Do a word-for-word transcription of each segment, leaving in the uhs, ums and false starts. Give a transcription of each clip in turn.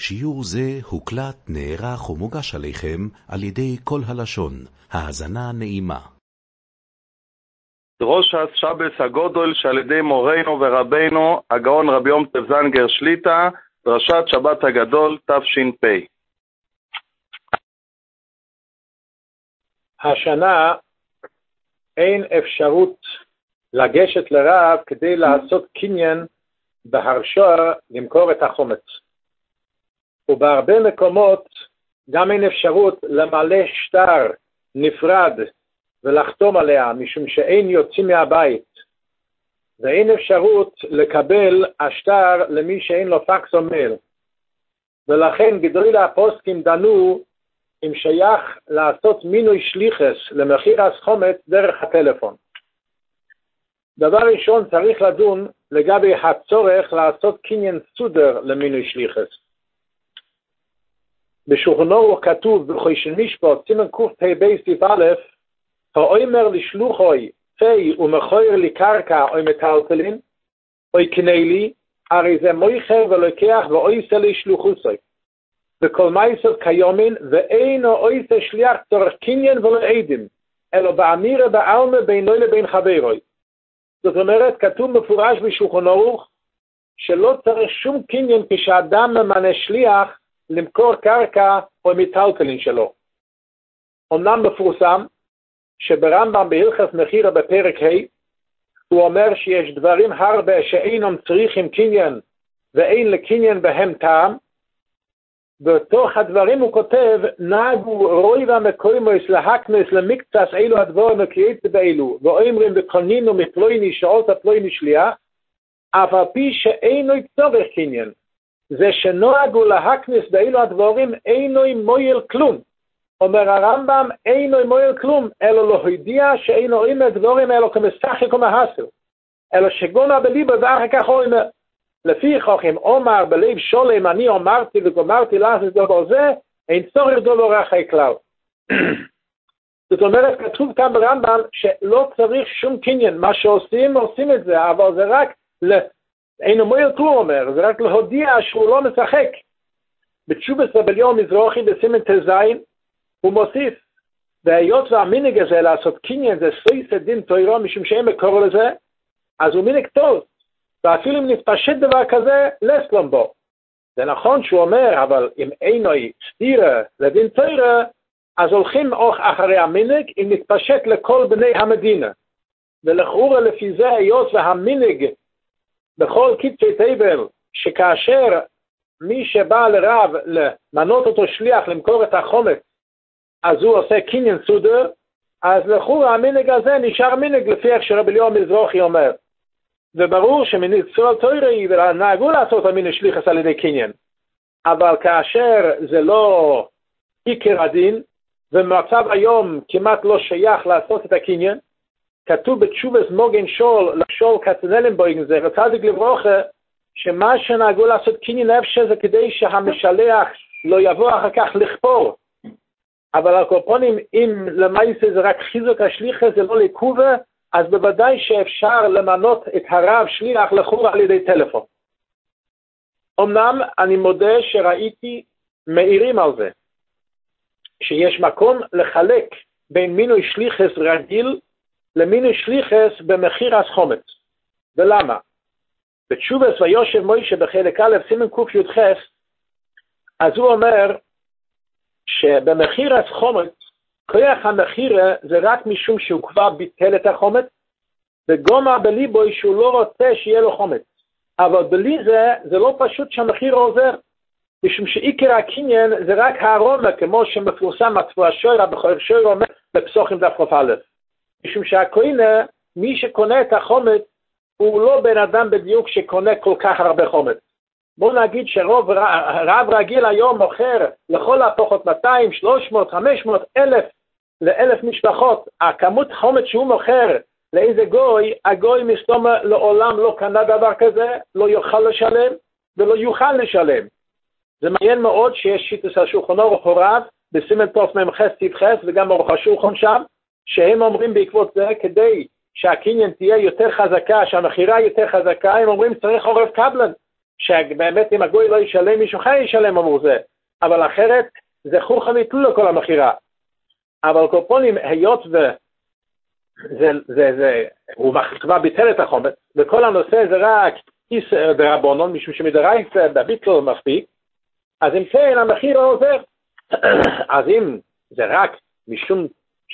שיעור זה הוקלט, נערך ומוגש עליכם על ידי כל הלשון. האזנה נעימה. דרושת שבס הגודל שעל ידי מורנו ורבנו הגאון רבי יום טוב זנגר שליטה, דרשת שבת הגדול תש"פ. השנה אין אפשרות לגשת לרב כדי לעשות קניין בהרשה למכור את החומץ. ובהרבה מקומות גם אין אפשרות למלא שטר נפרד ולחתום עליה, משום שאין יוצאים מהבית, ואין אפשרות לקבל השטר למי שאין לו פקס או מייל. ולכן גדולי הפוסקים דנו אם שייך לעשות מינוי שליחס למחיר החומץ דרך הטלפון. דבר ראשון צריך לדון לגבי הצורך לעשות קניין סודר למינוי שליחס. בשולחן ערוך כתוב בחושן משפט סימן קפ"ב סעיף א', האומר לשלוחוי פי ומכויר לי קרקע או מטלטלין או יקנה לי, הרי זה מויכר ולוקח ואויסה לשלוחוסוי. וכל מייסות כיומין ואינו אויסה שליח צורך קניין ולא עדים, אלא באמירה בעלמה בינו לבין חברוי. זאת אומרת, כתוב מפורש בשולחן ערוך שלא צריך שום קניין כשאדם ממנה שליח למכור קרקע או מטלטלין שלו. אמנם מפורסם שברמב"ם בהלכות מחירה בפרק ה' הוא אומר שיש דברים הרבה שאינם צריכים קניין ואין לקניין בהם טעם, בתוך הדברים הוא כותב נהגו רוי והמקוימוס להקנוס למקצס אילו הדבורים הקריאית באילו ואומרים בקונינו מפלויני שעות הפלויני שליח, אף על פי שאינו צורך קניין. זה שנוהגו להקנוס באילו הדבורים אינו מועיל כלום. אומר הרמב"ם אינו מועיל כלום, אלא לא הודיע שאינו אומר דבורים אלא כמשחק ומהסר, אלא שגונה בליבו ואחר כך אומר. לפי חוכם אומר בלב שולם אני אמרתי וגמרתי לעשות דבר זה, אין צורך דבר אחרי כלל. זאת אומרת, כתוב כאן ברמב"ם שלא צריך שום קניין, מה שעושים עושים את זה, אבל זה רק אינו מועיל כלום אומר, זה רק להודיע שהוא לא משחק. בתשובס רבי אליהו מזרחי בסימן תזין הוא מוסיף, והיות והמנהג הזה לעשות קניין זה סויסא דין תורה משום שאין מקור לזה, אז הוא מנהג טוב, ואפילו אם נתפשט דבר כזה, לסלום בו. זה נכון שהוא אומר, אבל אם אינו סתירה לדין תורה, אז הולכים אוך אחרי המנהג אם נתפשט לכל בני המדינה. ולכאורה לפי זה היות והמנהג בכל קיצי תבל, שכאשר מי שבא לרב למנות אותו שליח למכור את החומץ, אז הוא עושה קניין סודר, אז לכאורה המנהג הזה נשאר מנהג לפי איך שרבי אליהו מזרחי אומר. וברור שמניצול תוירי ונהגו לעשות המין שליחס על ידי קניין. אבל כאשר זה לא עיקר הדין, ומצב היום כמעט לא שייך לעשות את הקניין, כתוב בתשובס מוגן שול, לשול קצנלם בויגן זה, וצדיק לברוכה, שמה שנהגו לעשות קניין אפשר זה כדי שהמשלח לא יבוא אחר כך לכפור. אבל הקופונים, אם למעשה זה רק חיזוק השליחס, זה לא לקובה, אז בוודאי שאפשר למנות את הרב שליח לחור על ידי טלפון. אמנם אני מודה שראיתי מעירים על זה, שיש מקום לחלק בין מינוי שליחס רגיל למינוי שליחס במחיר החומץ. ולמה? בתשובס ויושב מוישה בחלק א' סימן ק"ח, אז הוא אומר שבמחיר החומץ, כוח המחירה זה רק משום שהוא כבר ביטל את החומץ, וגומר בליבו שהוא לא רוצה שיהיה לו חומץ. אבל בלי זה, זה לא פשוט שהמחיר עוזר, משום שעיקר הקניין זה רק הארומה, כמו שמפורסם מצבוע שוירה בחור שוירה אומר בפסוחים דף כ"א. משום שהכהנה, מי שקונה את החומץ, הוא לא בן אדם בדיוק שקונה כל כך הרבה חומץ. בוא נגיד שרוב רב רגיל היום מוכר לכל הפחות מאתיים, שלוש מאות, חמש מאות, אלף לאלף משפחות. הכמות חומץ שהוא מוכר לאיזה גוי, הגוי מסתום לעולם לא קנה דבר כזה, לא יוכל לשלם ולא יוכל לשלם. זה מעניין מאוד שיש שיטוס השולחן ערוך הוריו בסימן תמ"ח סעיף ח' וגם ערוך השולחן שם, שהם אומרים בעקבות זה כדי שהקניין תהיה יותר חזקה, שהמחירה יותר חזקה, הם אומרים צריך עורף קבלן. שבאמת אם הגוי לא ישלם, מישהו חי ישלם עבור זה, אבל אחרת זה חוכא ואטלולא כל המכירה. אבל קופונים, היות ו... זה, זה, זה, הוא כבר ביטל את החומץ, וכל הנושא זה רק איס ברבונון, משום שמדרייתא בביטל מספיק, אז אם כן המחיר לא עוזר. אז אם זה רק משום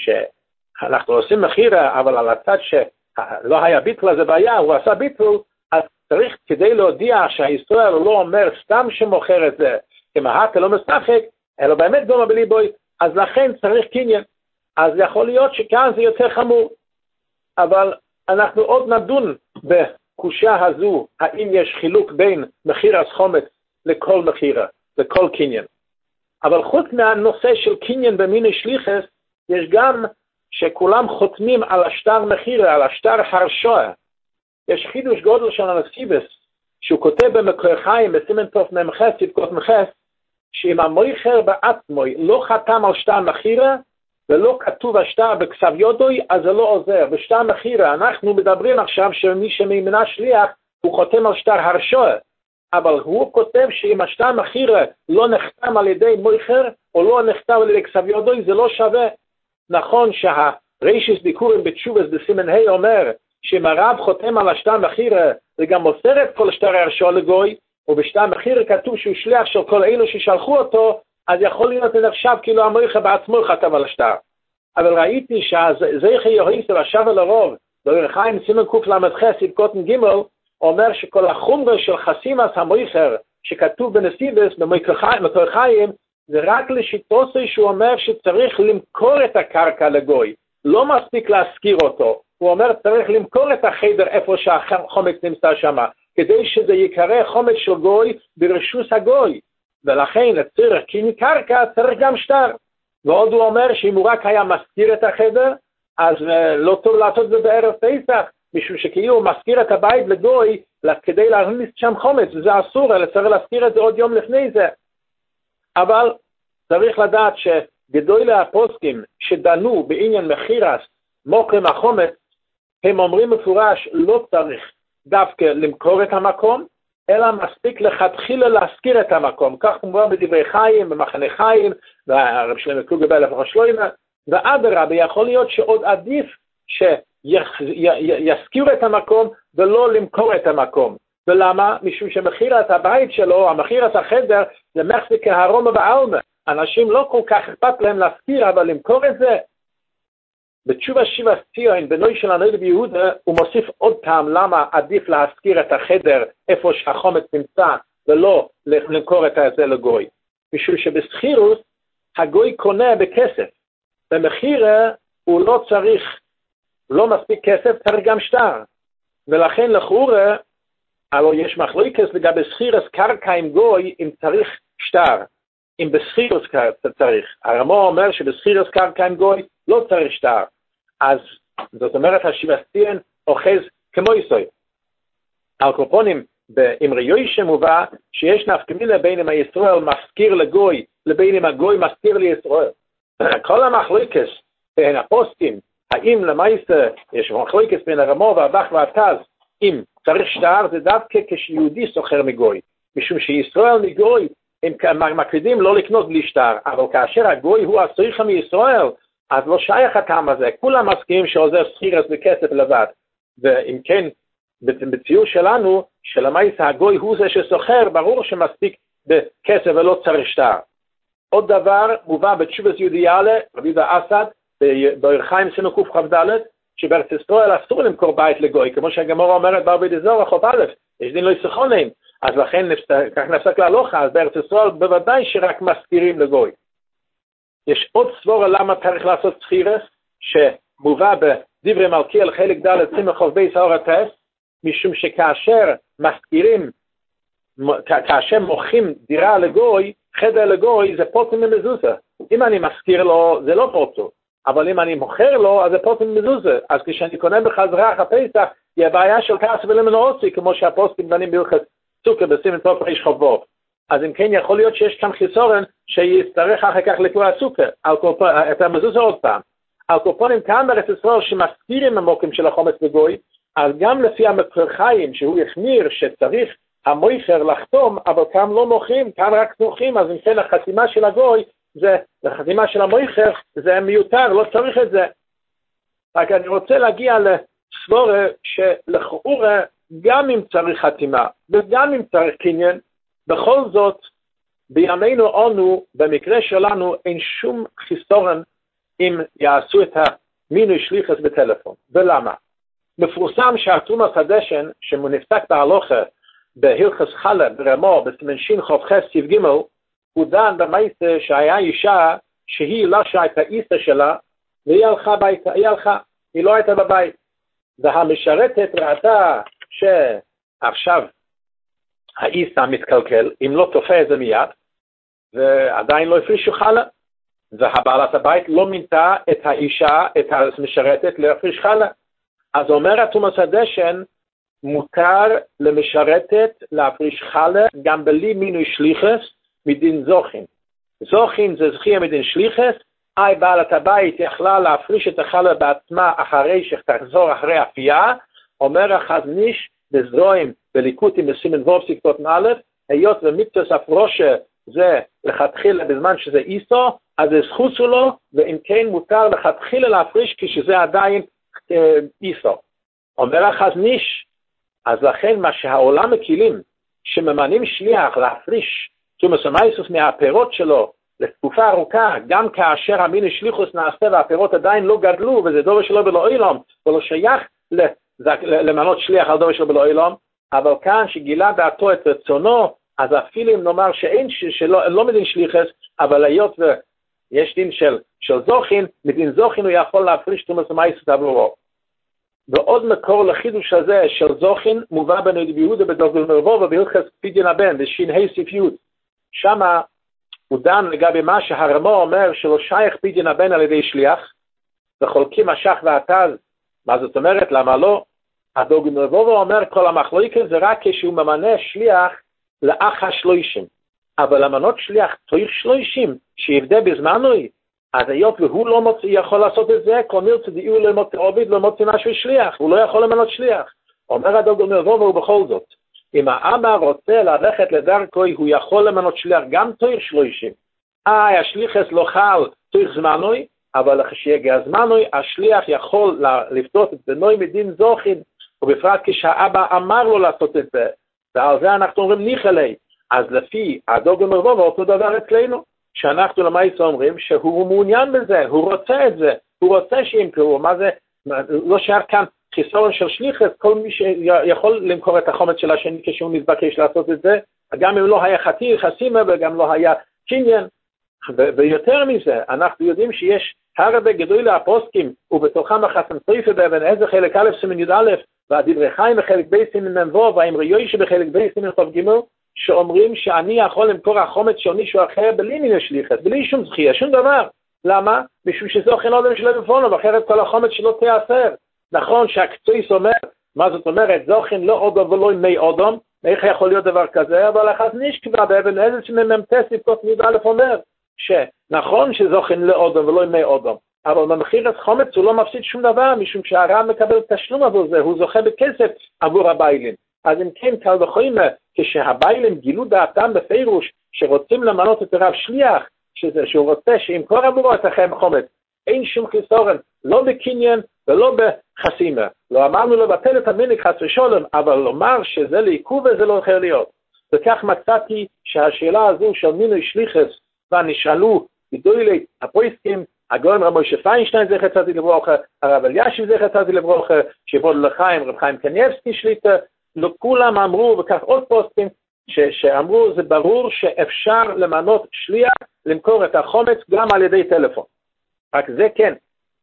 שאנחנו עושים מחיר, אבל על הצד שלא היה ביטל זה בעיה, הוא עשה ביטל, אז צריך כדי להודיע שהישראל לא אומר סתם שמוכר את זה, כמהת לא משחק, אלא באמת דומה בלי בוי, אז לכן צריך קניין. אז יכול להיות שכאן זה יותר חמור. אבל אנחנו עוד נדון בקושה הזו, האם יש חילוק בין מחיר הסחומץ לכל מחירה, לכל קניין. אבל חוץ מהנושא של קניין במיני שליחס, יש גם שכולם חותמים על השטר מחירה, על השטר הרשועה. יש חידוש גודל של הנסיבס, שהוא כותב במקור חיים, בסימן תוף ממחס, ספקות מחס, שאם המויכר בעצמוי לא חתם על שטר מחירה, ולא כתוב השטר בכסב יודוי, אז זה לא עוזר. בשטר מחירה, אנחנו מדברים עכשיו שמי שמימנה שליח, הוא חותם על שטר הרשועה. אבל הוא כותב שאם השטר מחירה לא נחתם על ידי מויכר, או לא נחתם על ידי כסב יודוי, זה לא שווה. נכון שהרישיס ביקורים בתשובס בסימן ה' אומר, שאם הרב חותם על השטר מחירה, זה גם מוסר את כל שטר הרשועה לגוי, ובשטר מחירה כתוב שהוא שליח של כל אלו ששלחו אותו, אז יכול להיות נחשב כאילו המויכר בעצמו חתם על השטר. אבל ראיתי שהזכר יהויסר השב על הרוב, באור חיים סימן קוף למדחס ספקות ג' אומר שכל החומרה של חסימת המויכר שכתוב בנסיבס במקור חיים, זה רק לשיטוסי שהוא אומר שצריך למכור את הקרקע לגוי, לא מספיק להשכיר אותו. הוא אומר צריך למכור את החדר איפה שהחומץ נמצא שם, כדי שזה יקרא חומץ של גוי ברשוס הגוי. ולכן לצורך קניין קרקע צריך גם שטר. ועוד הוא אומר שאם הוא רק היה מזכיר את החדר, אז לא טוב לעשות זה בערב פסח, משום שכאילו הוא מזכיר את הבית לגוי כדי להכניס שם חומץ, וזה אסור, אלא צריך להזכיר את זה עוד יום לפני זה. אבל צריך לדעת שגדולי הפוסקים שדנו בעניין מחירס מוקרם החומץ, הם אומרים מפורש לא צריך דווקא למכור את המקום, אלא מספיק לכתחילה להזכיר את המקום. כך כמובן בדברי חיים, במחנה חיים, והרב שלמה קלוגר בהלכה שלמה, ואדרבה יכול להיות שעוד עדיף שיזכירו את המקום ולא למכור את המקום. ולמה? משום שמחירת הבית שלו, המחירת החדר, זה מחזיק כהרומה בעלמה. אנשים לא כל כך אכפת להם להזכיר, אבל למכור את זה. בתשובה שיבה ציון, בנוי של הנויד ביהודה, הוא מוסיף עוד פעם למה עדיף להזכיר את החדר איפה שהחומץ נמצא, ולא למכור את זה לגוי. משום שבסחירוס, הגוי קונה בכסף. במחירה הוא לא צריך, לא מספיק כסף, צריך גם שטר. ולכן לכאורה, אבל יש מחלוקת לגבי סחירוס קרקע עם גוי, אם צריך שטר. אם בסחירוס צריך. הרמ"א אומר שבסחירוס קרקע עם גוי, לא צריך שטר. אז זאת אומרת השיבסטיין אוחז כמו יסוי. על קופונים באמרי יוישה מובא שיש נפקמינה בין אם הישראל מזכיר לגוי לבין אם הגוי מזכיר לישראל. כל המחלוקת בין הפוסקים, האם למעשה יש מחלוקת בין הרמ"א והבח והטז, אם צריך שטר זה דווקא כשיהודי סוחר מגוי. משום שישראל מגוי הם מקפידים לא לקנות בלי שטר, אבל כאשר הגוי הוא הסריחה מישראל, אז לא שייך הטעם הזה. כולם מסכימים שעוזר סחירס בכסף לבד. ואם כן, בציור שלנו, שלמעשה הגוי הוא זה שסוחר, ברור שמספיק בכסף ולא צריך שטר. עוד דבר מובא בתשובס יהודיאלה, רבי יהודה אסד, באור חיים סימן קוף כ"ד, שבארץ ישראל אסור למכור בית לגוי, כמו שהגמרא אומרת בערבי דזוהר חוב א', יש דין לא יסחון להם. אז לכן כך נפסק להלכה, אז בארץ ישראל בוודאי שרק מזכירים לגוי. יש עוד סבורה למה צריך לעשות סחירס, שמובא בדברי מלכיאל חלק ד' סימן חוב בייס האור הטס, משום שכאשר מזכירים, כאשר מוכרים דירה לגוי, חדר לגוי, זה פוטים ממזוזה. אם אני מזכיר לו, זה לא פוטו. אבל אם אני מוכר לו, אז זה פוטים ממזוזה. אז כשאני קונה בחזרה אחרי פסח, יהיה בעיה של כעס ולמנועוצי, כמו שהפוסקים דנים בהלכות סוכה בסימן תוף ריש חובו. אז אם כן יכול להיות שיש כאן חיסורן שיצטרך אחר כך לקרוא סוכה, את המזוזה עוד פעם. על קופונים כאן בארץ ישראל שמזכירים המוקים של החומץ בגוי, אז גם לפי המקור חיים שהוא החמיר שצריך המויכר לחתום, אבל כאן לא מוכרים, כאן רק מוכרים, אז אם כן החתימה של הגוי, זה, החתימה של המויכר, זה מיותר, לא צריך את זה. רק אני רוצה להגיע לסבורה שלכאורה, גם אם צריך חתימה, וגם אם צריך קניין, בכל זאת, בימינו אנו, במקרה שלנו, אין שום חיסורן אם יעשו את המינוי שליחס בטלפון. ולמה? מפורסם שהתרומס הדשן, שמונפסק בהלוכה, בהלכס חלה, ברמו, בסימן שין חוב חס סיב גימל, הוא דן במייסה שהיה אישה שהיא לשעה את האיסה שלה, והיא הלכה ביתה, היא הלכה, היא לא הייתה בבית. והמשרתת ראתה שעכשיו האיסה מתקלקל, אם לא תופה את זה מיד, ועדיין לא הפרישו חלה, והבעלת הבית לא מינתה את האישה, את המשרתת, להפריש חלה. אז אומר התרומס הדשן, מותר למשרתת להפריש חלה גם בלי מינוי שליחס מדין זוכין. זוכין זה זכייה מדין שליחס, אי בעלת הבית יכלה להפריש את החלה בעצמה אחרי שתחזור אחרי אפייה, אומר החזניש בזרועים בליקוטים בסימן ווב סקטות א', היות ומיתוס הפרושה זה לכתחילה בזמן שזה איסו, אז זה זכוסו לו, ואם כן מותר לכתחילה להפריש כשזה עדיין אה, איסו. אומר החזניש, אז לכן מה שהעולם מקילים, שממנים שליח להפריש תרומס המייסוס מהפירות שלו לתקופה ארוכה, גם כאשר המינוי שליחוס נעשה והפירות עדיין לא גדלו, וזה דובר שלו בלא אילום, ולא שייך למנות שליח על דובר שלו בלא אילום, אבל כאן שגילה דעתו את רצונו, אז אפילו אם נאמר שאין, שלא, לא מדין שליחס, אבל היות ויש דין של, של זוכין, מדין זוכין הוא יכול להפריש תרומס המייסוס עבורו. ועוד מקור לחידוש הזה של זוכין מובא בנויד ביהודה בדוגל מרבו ובהלכס פדיון הבן בשין ה' סעיף י'. שמה הוא דן לגבי מה שהרמו אומר שלא שייך פדיון הבן על ידי שליח, וחולקים השח והתז. מה זאת אומרת? למה לא? הדוגל מרבו אומר כל המחלוקת זה רק כשהוא ממנה שליח לאח השלושים. אבל למנות שליח תויך שלושים שיבדה בזמנוי, אז היות והוא לא מוצא, יכול לעשות את זה, כל מרצה דאיו לא מוצא עובד, לא מוצא משהו שליח, הוא לא יכול למנות שליח. אומר הדוגל מרבו ובכל זאת, אם האבא רוצה ללכת לדרכו, הוא יכול למנות שליח גם תויך שלושים. אה, השליחס לא חל תויך זמנוי, אבל כשיגיע זמנוי, השליח יכול לפתות את בנוי מדין זוכין, ובפרט כשהאבא אמר לו לעשות את זה. ועל זה אנחנו אומרים ניחלי. אז לפי הדוגל מרבו ואותו דבר אצלנו. שאנחנו למעשה אומרים שהוא מעוניין בזה, הוא רוצה את זה, הוא רוצה שימכרו, מה זה, לא שייך כאן חיסרון של שליחס, כל מי שיכול למכור את החומץ של השני כשהוא מתבקש לעשות את זה, גם אם לא היה חתיר, חסימה, וגם לא היה קניין, ויותר מזה, אנחנו יודעים שיש הרבה גדול הפוסקים, ובתוכם החסם סויפה באבן עזר חלק א' סימן י"א, והדברי חיים בחלק ב' סימן מ"ו, והאמרי יוישה בחלק ב' סימן חוב ג', שאומרים שאני יכול למכור החומץ של מישהו אחר בלי מינוי שליחס, בלי שום זכייה, שום דבר. למה? משום שזוכן אודם שלו בפונו, ואחרת כל החומץ שלו תיאסר. נכון שהקצויס אומר, מה זאת אומרת? זוכן לא אודום ולא מי אודום, איך יכול להיות דבר כזה? אבל החזניש כבר באבן עזר שממתס לפקות מיד א' אומר, שנכון שזוכן לא אודום ולא מי אודום, אבל במחיר את חומץ הוא לא מפסיד שום דבר, משום שהרב מקבל תשלום עבור זה, הוא זוכה בכסף עבור הביילים. אז אם כן, קל וחומר, כשהביילים גילו דעתם בפירוש, שרוצים למנות את הרב שליח, שזה, שהוא רוצה שימכור עבורו את החומץ, אין שום חיסורן, לא בקניין ולא בחסימה. לא אמרנו לבטל את המינוי חס ושלום, אבל לומר שזה לעיכוב וזה לא יכול להיות. וכך מצאתי שהשאלה הזו של מינוי שליחס, ונשאלו גדולי הפויסקים, הגאון רב משה פיינשטיין זכר צדיק לברכה, הרב אלישיב זכר צדיק לברכה, שיבוד לחיים, רב חיים קניאבסקי שליטה, לא כולם אמרו, וכך עוד פוסטים, ש- שאמרו, זה ברור שאפשר למנות שליח, למכור את החומץ גם על ידי טלפון. רק זה כן.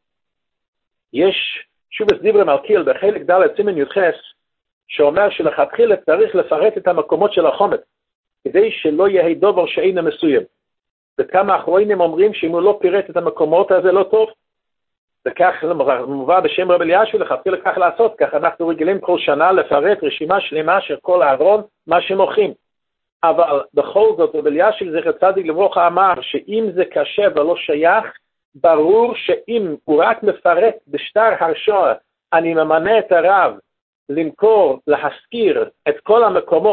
יש שובס דיברי מלכיאל בחלק ד' סימן י"ח, שאומר שלכתחילה צריך לפרט את המקומות של החומץ, כדי שלא יהיה דובר שאינו מסוים. וכמה אחרונים אומרים שאם הוא לא פירט את המקומות, אז זה לא טוב. וכך מובא בשם רב אלישיב לכתחילה כך לעשות, כך אנחנו רגילים כל שנה לפרט רשימה שלמה של כל הארון, מה שמוכרים. אבל בכל זאת, רב אלישיב זכר צדיק לברכה אמר שאם זה קשה ולא שייך, ברור שאם הוא רק מפרט בשטר הרשוע, אני ממנה את הרב למכור, להשכיר את כל המקומות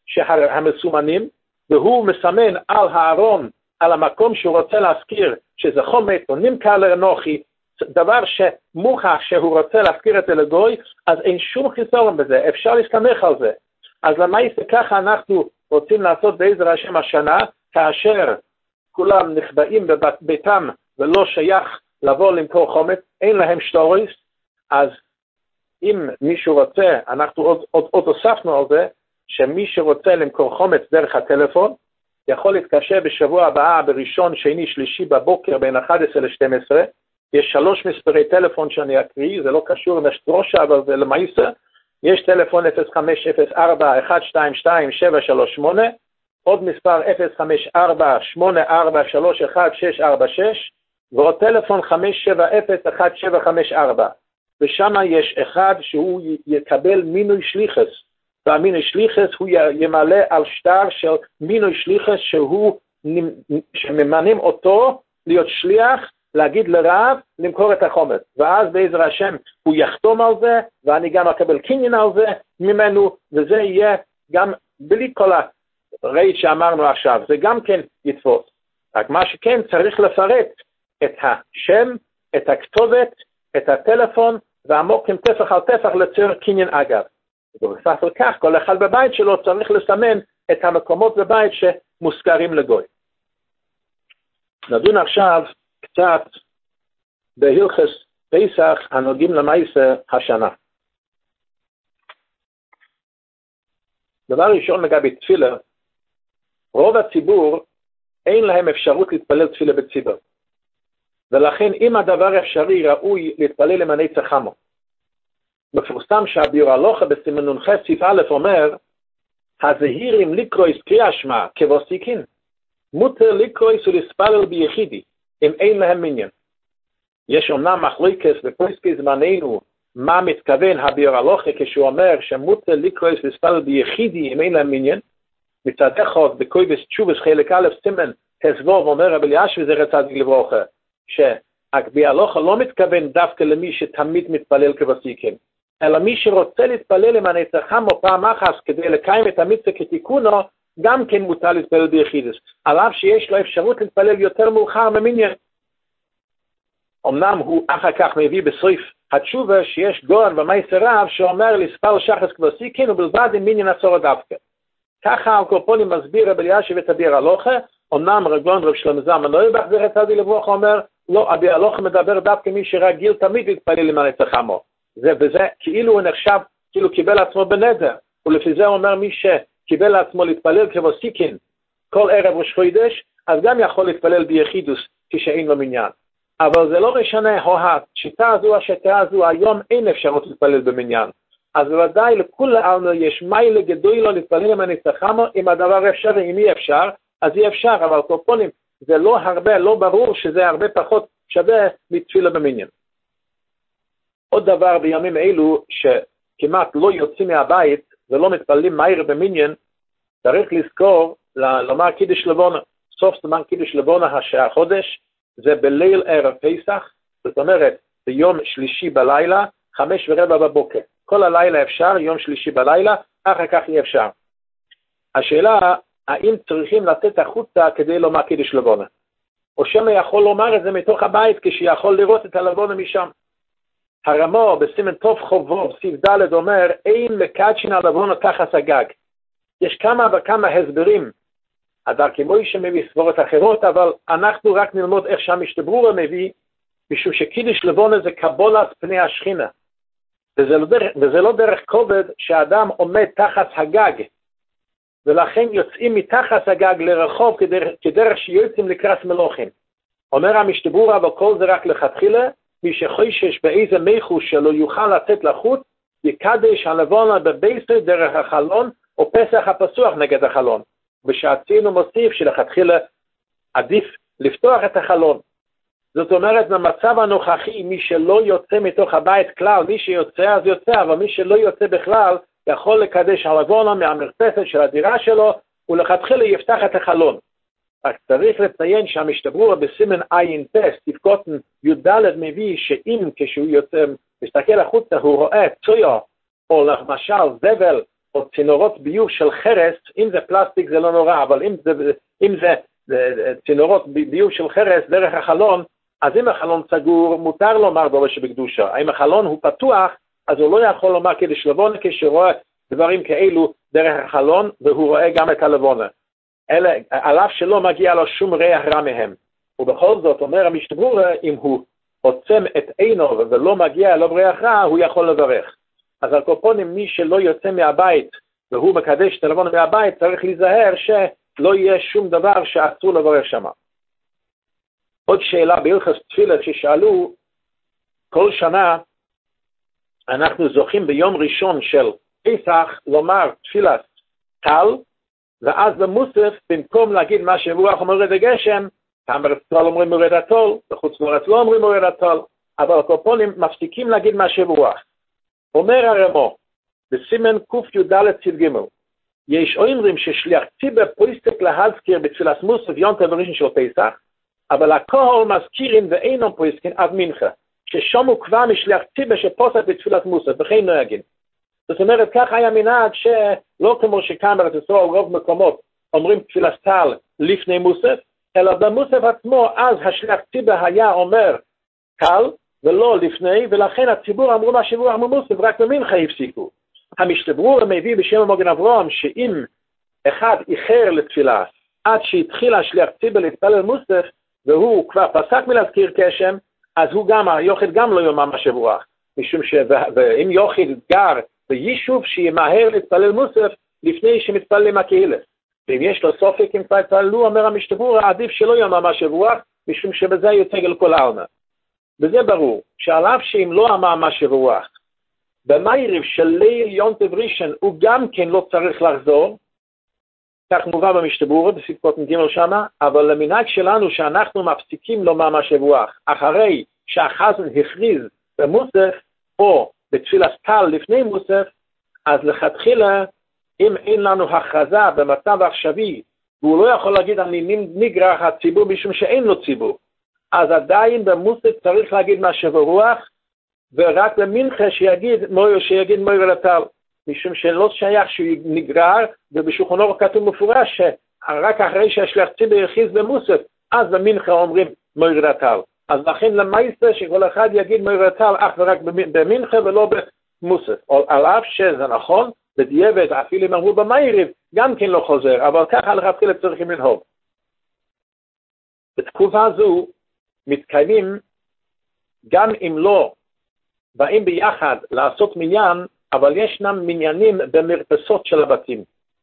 המסומנים, והוא מסמן על הארון, על המקום שהוא רוצה להזכיר, שזה חומץ או נמכר לאנוכי, דבר שמוכח שהוא רוצה להזכיר את זה לגוי, אז אין שום חיסרון בזה, אפשר להסתמך על זה. אז למעשה ככה אנחנו רוצים לעשות בעזר השם השנה, כאשר כולם נחבאים בביתם ולא שייך לבוא למכור חומץ, אין להם שטוריס, אז אם מישהו רוצה, אנחנו עוד, עוד, עוד הוספנו על זה, שמי שרוצה למכור חומץ דרך הטלפון, יכול להתקשר בשבוע הבא, בראשון, שני, שלישי בבוקר, בין אחת עשרה ל-שתים עשרה, יש שלוש מספרי טלפון שאני אקריא, זה לא קשור לנשטרושה, אבל זה למעשה, יש טלפון אפס חמש אפס ארבע אחת שתיים שתיים שבע שלוש שמונה, עוד מספר אפס חמש ארבע שמונה ארבע שלוש אחת שש ארבע שש, ועוד טלפון חמש שבע אפס אחת שבע חמש ארבע, ושם יש אחד שהוא יקבל מינוי שליחס, והמינוי שליחס הוא ימלא על שטר של מינוי שליחס שהוא, שממנים אותו להיות שליח, להגיד לרב, למכור את החומץ. ואז בעזר השם הוא יחתום על זה, ואני גם אקבל קניין על זה ממנו, וזה יהיה גם בלי כל הרעית שאמרנו עכשיו, זה גם כן יתפוס. רק מה שכן צריך לפרט את השם, את הכתובת, את הטלפון, והמוקים טפח על טפח לציר קניין אגב. ובסך על כך, כל אחד בבית שלו צריך לסמן את המקומות בבית שמוזכרים לגוי. נדון עכשיו קצת בהלכס פסח הנוגעים למעשה השנה. דבר ראשון לגבי תפילה, רוב הציבור אין להם אפשרות להתפלל תפילה בציבור. ולכן אם הדבר אפשרי ראוי להתפלל למעני צחמו. מפורסם שהביור הלוכה בסימן נ"ח סעיף א' אומר, הזהירים לקרויס קריאה שמע כבוסיקין, מותר לקרויס ולספלל ביחידי, אם אין להם מניין. יש אומנם מחלוקת בפוסקי זמננו, מה מתכוון הביור הלוכה כשהוא אומר שמותר לקרויס ולספלל ביחידי, אם אין להם מניין. מצד אחד בקויבס תשובס חלק א' סימן תזבוב אומר רבי אלישיב זכר צדיק לברכה, שהביור הלוכה לא מתכוון דווקא למי שתמיד מתפלל כבוסיקין, אלא מי שרוצה להתפלל למעני צחמו פעם אחת כדי לקיים את המצווה כתיקונו, גם כן מותר להתפלל ביחידס, על אף שיש לו אפשרות להתפלל יותר מאוחר ממניין. אמנם הוא אחר כך מביא בסוף התשובה שיש גורן במייסר רב שאומר לספל שחס כבוסיקין ובלבד עם מניין עצור דווקא. ככה הקורפונים מסביר רבי אלישיב את הביור הלוכה, אמנם רגלון רב שלמה זלמן אוירבך זכר צדיק לברכה אומר, לא, הביור הלוכה מדבר דווקא מי שרגיל תמיד להתפלל למעני צחמו. זה וזה כאילו הוא נחשב, כאילו קיבל עצמו בנדר, ולפי זה הוא אומר מי שקיבל לעצמו להתפלל כבוסיקין כל ערב ראש חודש, אז גם יכול להתפלל ביחידוס כשאין לו מניין. אבל זה לא משנה, השיטה הזו, השיטה הזו, היום אין אפשרות להתפלל במניין. אז בוודאי לכול העלמא יש מיילה גדולה להתפלל למעני צחמו, אם הדבר אפשר, אם אי אפשר, אז אי אפשר, אבל קורפונים, זה לא הרבה, לא ברור שזה הרבה פחות שווה מתפילה במניין. עוד דבר בימים אלו שכמעט לא יוצאים מהבית ולא מתפללים מהר במניין, צריך לזכור לומר קידוש לבונה. סוף זמן קידוש לבונה החודש זה בליל ערב פסח, זאת אומרת ביום שלישי בלילה, חמש ורבע בבוקר. כל הלילה אפשר, יום שלישי בלילה, אחר כך אי אפשר. השאלה, האם צריכים לצאת החוצה כדי לומר קידוש לבונה? או שמא יכול לומר את זה מתוך הבית כשיכול לראות את הלבונה משם? הרמו בסימן טוב חובוב, סעיף ד' אומר, אין מקדשין הלבונה תחת הגג. יש כמה וכמה הסברים, הדר כמו שמביא סבורות אחרות, אבל אנחנו רק נלמוד איך שהמשתברורה מביא, משום שקידוש לבונה זה קבולת פני השכינה. וזה לא דרך, וזה לא דרך כובד שהאדם עומד תחת הגג, ולכן יוצאים מתחת הגג לרחוב כדרך, כדרך שיוצאים לקרס מלוכים. אומר המשתברורה, אבל כל זה רק לכתחילה, מי שחושש באיזה מיחוש שלא יוכל לצאת לחוץ, יקדש הלבונה בבייסר דרך החלון, או פסח הפסוח נגד החלון. בשעצינו מוסיף שלכתחילה עדיף לפתוח את החלון. זאת אומרת, במצב הנוכחי, מי שלא יוצא מתוך הבית כלל, מי שיוצא אז יוצא, אבל מי שלא יוצא בכלל, יכול לקדש הלבונה מהמרפסת של הדירה שלו, ולכתחילה יפתח את החלון. רק צריך לציין שהמשתברורה בסימן עין פס, תפקוטן י"ד מביא שאם כשהוא יוצא, מסתכל החוצה, הוא רואה צויה, או למשל זבל, או צינורות ביוב של חרס, אם זה פלסטיק זה לא נורא, אבל אם זה, אם זה, זה צינורות ביוב של חרס דרך החלון, אז אם החלון סגור, מותר לומר דורש שבקדושה. אם החלון הוא פתוח, אז הוא לא יכול לומר קדש לבונה כשרואה דברים כאלו דרך החלון, והוא רואה גם את הלבונה. אלה, על אף שלא מגיע לו שום ריח רע מהם. ובכל זאת, אומר המשתברור, אם הוא עוצם את עינו ולא מגיע אליו ריח רע, הוא יכול לברך. אז על קופונים, מי שלא יוצא מהבית, והוא מקדש את הלבונה מהבית, צריך להיזהר שלא יהיה שום דבר שאסור לברך שם. עוד שאלה בהלכות תפילה ששאלו, כל שנה אנחנו זוכים ביום ראשון של פסח לומר תפילת טל, ואז במוסף, במקום להגיד מה שרוח אומרת הגשם, פעם בארץ ישראל אומרים מורד הטול, בחוץ לארץ לא אומרים מורד הטול, אבל הקופונים מפסיקים להגיד מה שרוח. אומר הרמו, בסימן קוף י"ד ציד ג' יש אומרים ששליח ציבור פויסק להזכיר בתפילת מוסף יום טוב ראשון של פסח, אבל הכל מזכירים ואינם פויסקים עד מנחה, ששומו כבר משליח ציבור שפוסק בתפילת מוסף, וכן לא יגיד. זאת אומרת, כך היה מנהג שלא כמו שכאן בארץ ישראל רוב מקומות אומרים תפילת טל לפני מוסף, אלא במוסף עצמו אז השליח ציבור היה אומר טל ולא לפני, ולכן הציבור אמרו מה שרוח אמרו מוסף, רק במנחה הפסיקו. המשתברור מביא בשם המגן אברהם שאם אחד איחר לתפילה עד שהתחיל השליח ציבור להתפלל מוסף והוא כבר פסק מלהזכיר כשם, אז הוא גם, היוחד גם לא יאמר מה שרוח, משום שאם יוחד גר ביישוב שימהר להתפלל מוסף לפני שמתפלל עם הקהילה. ואם יש לו סופק אם כבר התפללו, אומר המשתברור, עדיף שלא יאמר מה שרוח, משום שבזה יוצג על כל העלמא. וזה ברור, שעל אף שאם לא אמר מה שרוח, במערב של ליל יום טוב ראשון הוא גם כן לא צריך לחזור, כך מובא במשתברור, בספקות ג' שמה, אבל למנהג שלנו שאנחנו מפסיקים לומר מה שרוח, אחרי שהחזן הכריז במוסף, או בתפילת טל לפני מוסף, אז לכתחילה, אם אין לנו הכרזה במצב עכשווי, והוא לא יכול להגיד אני נגרח הציבור משום שאין לו ציבור, אז עדיין במוסף צריך להגיד מה שברוח, ורק במנחה שיגיד מויר, שיגיד מויר לטל, משום שלא שייך שהוא נגרר, ובשולחן אורוך כתוב מפורש שרק אחרי שהשליח ציבור הכריז במוסף, אז במנחה אומרים מויר לטל. אז לכן למעשה שכל אחד יגיד מויר לטל אך ורק במנחה ולא במוסף. על אף שזה נכון, בדיעבד אפילו אם אמרו במערב, גם כן לא חוזר, אבל ככה לכתחילה צריכים לנהוג. בתקופה זו מתקיימים, גם אם לא באים ביחד לעשות מניין, אבל ישנם מניינים במרפסות של הבתים,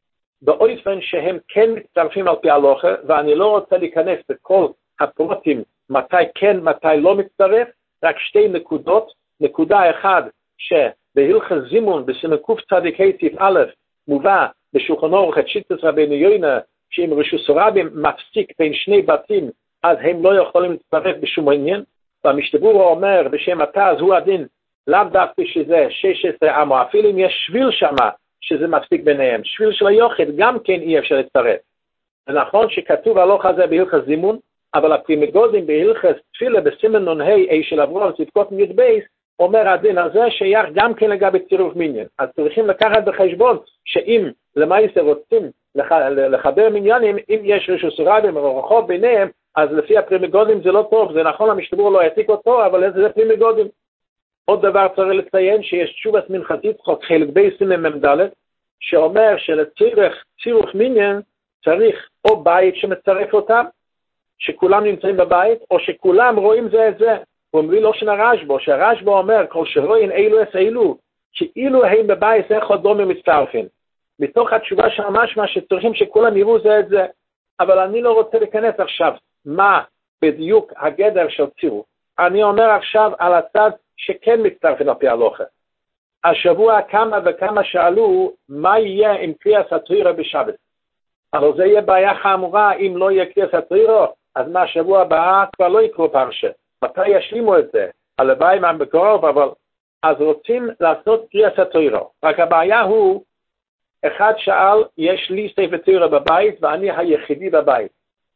באופן שהם כן מצטרפים על פי הלוכה, ואני לא רוצה להיכנס בכל הפרוטים מתי כן, מתי לא מצטרף, רק שתי נקודות. נקודה אחת שבהלכות זימון בסימן קצ"ה סעיף א' מובא בשולחן אורוך את שיטת רבנו יונה, שאם רשוס רבים מפסיק בין שני בתים, אז הם לא יכולים להצטרף בשום עניין, והמשתברור אומר בשם התז הוא הדין, לאו דווקא שזה שש עשרה עמו, אפילו אם יש שביל שמה שזה מפסיק ביניהם, שביל של היוחד גם כן אי אפשר להצטרף. נכון שכתוב הלוך הזה בהלכות זימון, אבל הפרימגודים בהלכות תפילה בסימן נ"ה של אברהם צדקות מי"ד בייס, אומר הדין הזה שייך גם כן לגבי צירוף מניין. אז צריכים לקחת בחשבון שאם למעשה רוצים לחבר מניינים, אם יש רשוס רבים או רחוב ביניהם, אז לפי הפרימגודים זה לא טוב. זה נכון, המשתברור לא יעתיק אותו, אבל איזה זה פרימגודים. עוד דבר צריך לציין שיש תשובת מנחתית חוק חלק בייסים ממדלת, שאומר שלצריך צירוף מניין צריך או בית שמצרף אותם, שכולם נמצאים בבית, או שכולם רואים זה את זה. הוא מביא לא שנה רשבו, שהרשבו אומר, כל שרואים אילו אס אילו, כאילו הם בבית זה אחד דומים מצטרפים. מתוך התשובה של המשמע שצריכים שכולם יראו זה את זה. אבל אני לא רוצה להיכנס עכשיו מה בדיוק הגדר של צירוף. אני אומר עכשיו על הצד שכן מצטרפים על פי הלוכה. השבוע כמה וכמה שאלו מה יהיה עם קריאת התורה בשבת. אבל זה יהיה בעיה חמורה אם לא יהיה קריאת התורה, אז מה השבוע הבא כבר לא יקרו פרשה. מתי ישלימו את זה? הלוואי מה בקרוב, אבל אז רוצים לעשות קריאת התורה. רק הבעיה הוא, אחד שאל, יש לי ספר תורה בבית ואני היחידי בבית.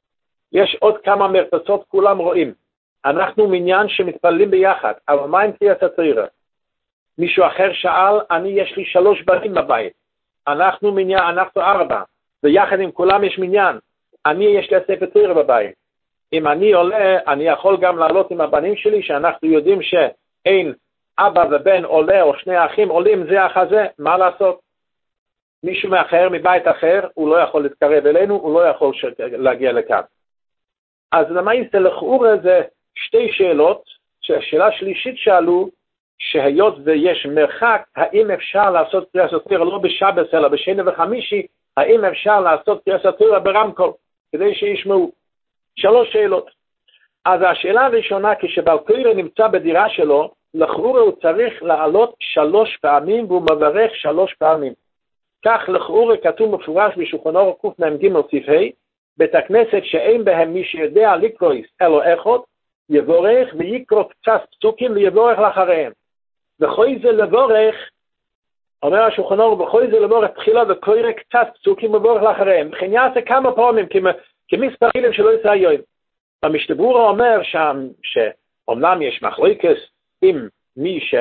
יש עוד כמה מרפסות, כולם רואים. אנחנו מניין שמתפללים ביחד, אבל מה עם קריאת התורה? מישהו אחר שאל, אני יש לי שלוש בנים בבית. אנחנו מניין, אנחנו ארבע, ויחד עם כולם יש מניין. אני, יש לי ספר תורה בבית. אם אני עולה, אני יכול גם לעלות עם הבנים שלי, שאנחנו יודעים שאין אבא ובן עולה, או שני האחים עולים זה אחרי זה, מה לעשות? מישהו מאחר, מבית אחר, הוא לא יכול להתקרב אלינו, הוא לא יכול להגיע לכאן. אז למעשה לכאורה זה שתי שאלות, שהשאלה שלישית שאלו, שהיות ויש מרחק, האם אפשר לעשות קריאת התורה לא בשבת אלא בשני וחמישי, האם אפשר לעשות קריאת התורה ברמקול, כדי שישמעו. שלוש שאלות. אז השאלה הראשונה, כשבעל קורא נמצא בדירה שלו, לכאורה הוא צריך לעלות שלוש פעמים, והוא מברך שלוש פעמים. כך לכאורה כתוב מפורש בשולחן אורוך קמ"ג סעיף ה', בית הכנסת שאין בהם מי שיודע לקרוא אלו אחד, יבורך ויקרוא קצת פסוקים ויבורך לאחריהם. וכל זה לבורך, אומר השולחן אורוך, וכל זה לבורך תחילה וקורא קצת פסוקים ובורך לאחריהם. וכן יעשה כמה פעמים, כמספר מילים שלא יצא היום. המשתברורה אומר שם, שאומנם יש מחלוקת עם מי ש...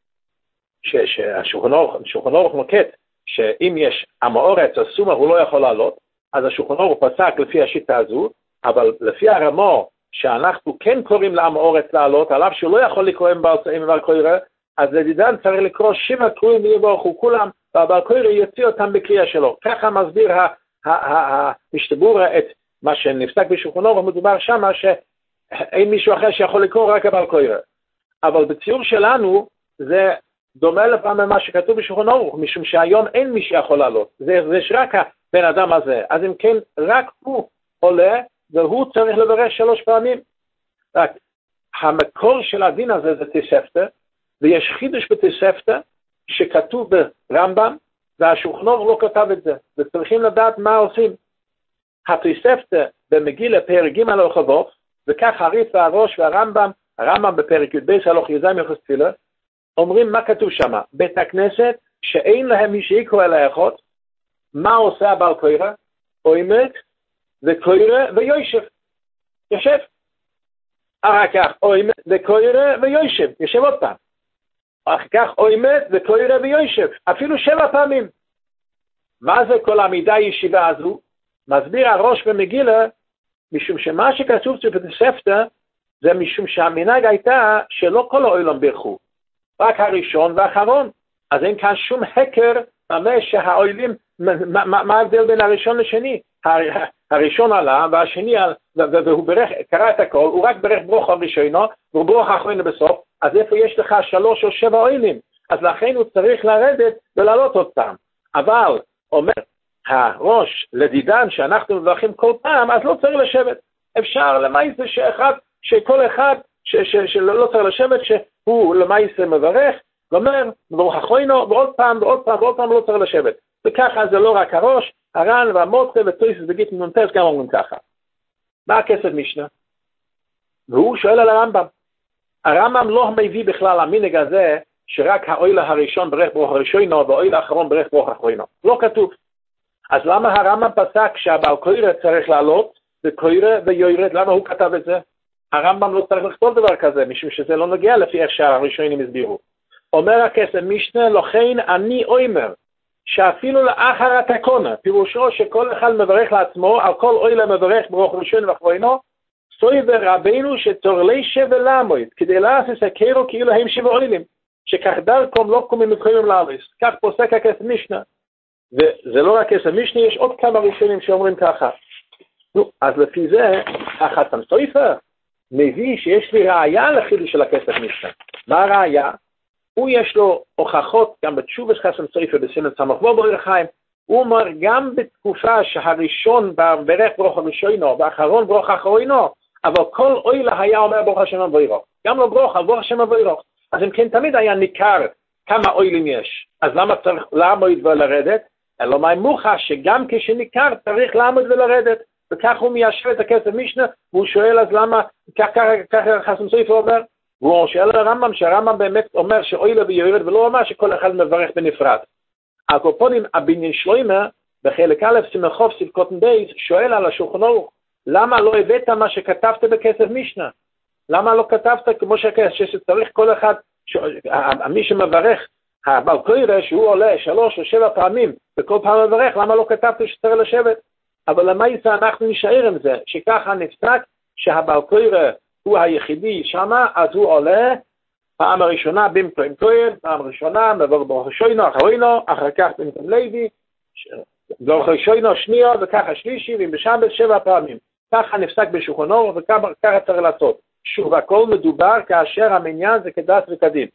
שהשולחן אורוך נוקט, שאם יש עם האורץ אסומה הוא לא יכול לעלות, אז השולחן אורוך פסק לפי השיטה הזו, אבל לפי הרמו שאנחנו כן קוראים לעם האורץ לעלות, עליו שהוא לא יכול לקרוא עם בעל קורא, אז לדידן צריך לקרוא שבע קרואים ויבורכו כולם, והבעל קורא יוציא אותם בקריאה שלו. ככה מסביר המשתברורה את מה שנפסק בשולחן אורוך, מדובר שמה שאין מישהו אחר שיכול לקרוא רק הבעל קורא. אבל בציור שלנו זה דומה לפעמים מה שכתוב בשולחן אורוך, משום שהיום אין מי שיכול לעלות. זה, זה רק הבן אדם הזה. אז אם כן, רק הוא עולה, והוא צריך לברך שלוש פעמים. רק המקור של הדין הזה זה תוספתא, ויש חידוש בתוספתא שכתוב ברמב"ם, והשולחן אורוך לא כתב את זה. וצריכים לדעת מה עושים. התוספתא במגילה פרק ג' הלוך אבות, וכך הרי"ף והראש והרמב"ם, הרמב"ם בפרק י"ב הלוך י"ז הלכות תפילה, אומרים מה כתוב שם, בית הכנסת שאין להם מי שיקרא אל האחד, מה עושה הבעל קורא? עומד וקורא ויושב, יושב. אחר כך עומד וקורא ויושב, יושב עוד פעם. אחר כך עומד וקורא ויושב, אפילו שבע פעמים. מה זה כל העמידה הישיבה הזו? מסביר הראש במגילה, משום שמה שכתוב בתוספתא, זה משום שהמנהג הייתה שלא כל העולם בירכו, רק הראשון והאחרון. אז אין כאן שום חקר במה שהעולים, מה, מה, מה ההבדל בין הראשון לשני? הראשון עלה והשני, והוא ברך, קרא את הכל, הוא רק ברך ברוך הראשונו, והוא ברוך האחרון בסוף, אז איפה יש לך שלוש או שבע עולים? אז לכן הוא צריך לרדת ולעלות אותם. אבל, אומר הראש לדידן שאנחנו מברכים כל פעם, אז לא צריך לשבת. אפשר למעשה שאחד, שכל אחד, ש, ש, שלא צריך לשבת, שהוא למעשה מברך, ואומר, ברוך האחרון, ועוד פעם, ועוד פעם, ועוד פעם לא צריך לשבת. וככה זה לא רק הראש, הר"ן והמוצא וטויסס וגיטין נונטס גם אומרים ככה. מה הכסף משנה? והוא שואל על הרמב"ם. הרמב"ם לא מביא בכלל המנהג הזה, שרק האויל הראשון ברך ברוך הראשונו, והאויל האחרון ברך ברוך האחרונו. לא כתוב. אז למה הרמב"ם פסק שהבעל קורא צריך לעלות, וקורא ויורד? למה הוא כתב את זה? הרמב"ם לא צריך לכתוב דבר כזה, משום שזה לא נוגע לפי איך שהראשונים הסבירו. אומר הכסף משנה, לכן אני אומר, שאפילו לאחר התקונה, פירושו שכל אחד מברך לעצמו, על כל אוילה מברך ברוך ראשון ואחרונו, סויבר רבינו שתורלי שבל לעמוד, כדי לעשות הכירו כאילו הם שבע אוילים, שכך דרכם לא קומים מתחילים לעלוס. כך פוסק הכסף משנה. וזה לא רק הכסף משנה, יש עוד כמה ראשונים שאומרים ככה. נו, אז לפי זה, החסם סופר מביא שיש לי ראיה לחידוש של הכסף משנה. מה הראיה? הוא יש לו הוכחות גם בתשובס חסם סופר בסינן סמך בו ברוך חיים. הוא אומר גם בתקופה שהראשון ברך ברוך הראשונו והאחרון ברוך האחרונו, אבל כל אוילה היה אומר ברוך השם אבוירוך. גם לא ברוך, אבל ברוך השם אבוירוך. אז אם כן תמיד היה ניכר כמה אוילים יש. אז למה צריך לעמוד ולרדת? אלא מה מוכח שגם כשניכר צריך לעמוד ולרדת. וכך הוא מיישב את הכסף משנה, והוא שואל אז למה, כך חסם סופר אומר, והוא שואל הרמב"ם, שהרמב"ם באמת אומר שאוילה ויורד, ולא אומר שכל אחד מברך בנפרד. הקופונים, הבניין שלוימה, בחלק א' סמכוף סבקוטן בייס, שואל על השולחן ערוך, למה לא הבאת מה שכתבת בכסף משנה? למה לא כתבת כמו שצריך כל אחד, ש... מי שמברך הבעל קורא שהוא עולה שלוש או שבע פעמים, וכל פעם מברך, למה לא כתבתי שצריך לשבת? אבל למעשה אנחנו נשאר עם זה, שככה נפסק שהבעל קורא הוא היחידי שמה, אז הוא עולה פעם הראשונה במקום כהן, פעם ראשונה מבוא ברוך שוינו אחרינו, אחר כך במקום לוי, ברוך שוינו שנייה וככה שלישי, ועם בשבת שבע פעמים. ככה נפסק בשולחן אורוך וככה צריך לעשות. שוב, הכל מדובר כאשר המניין זה כדת וכדין.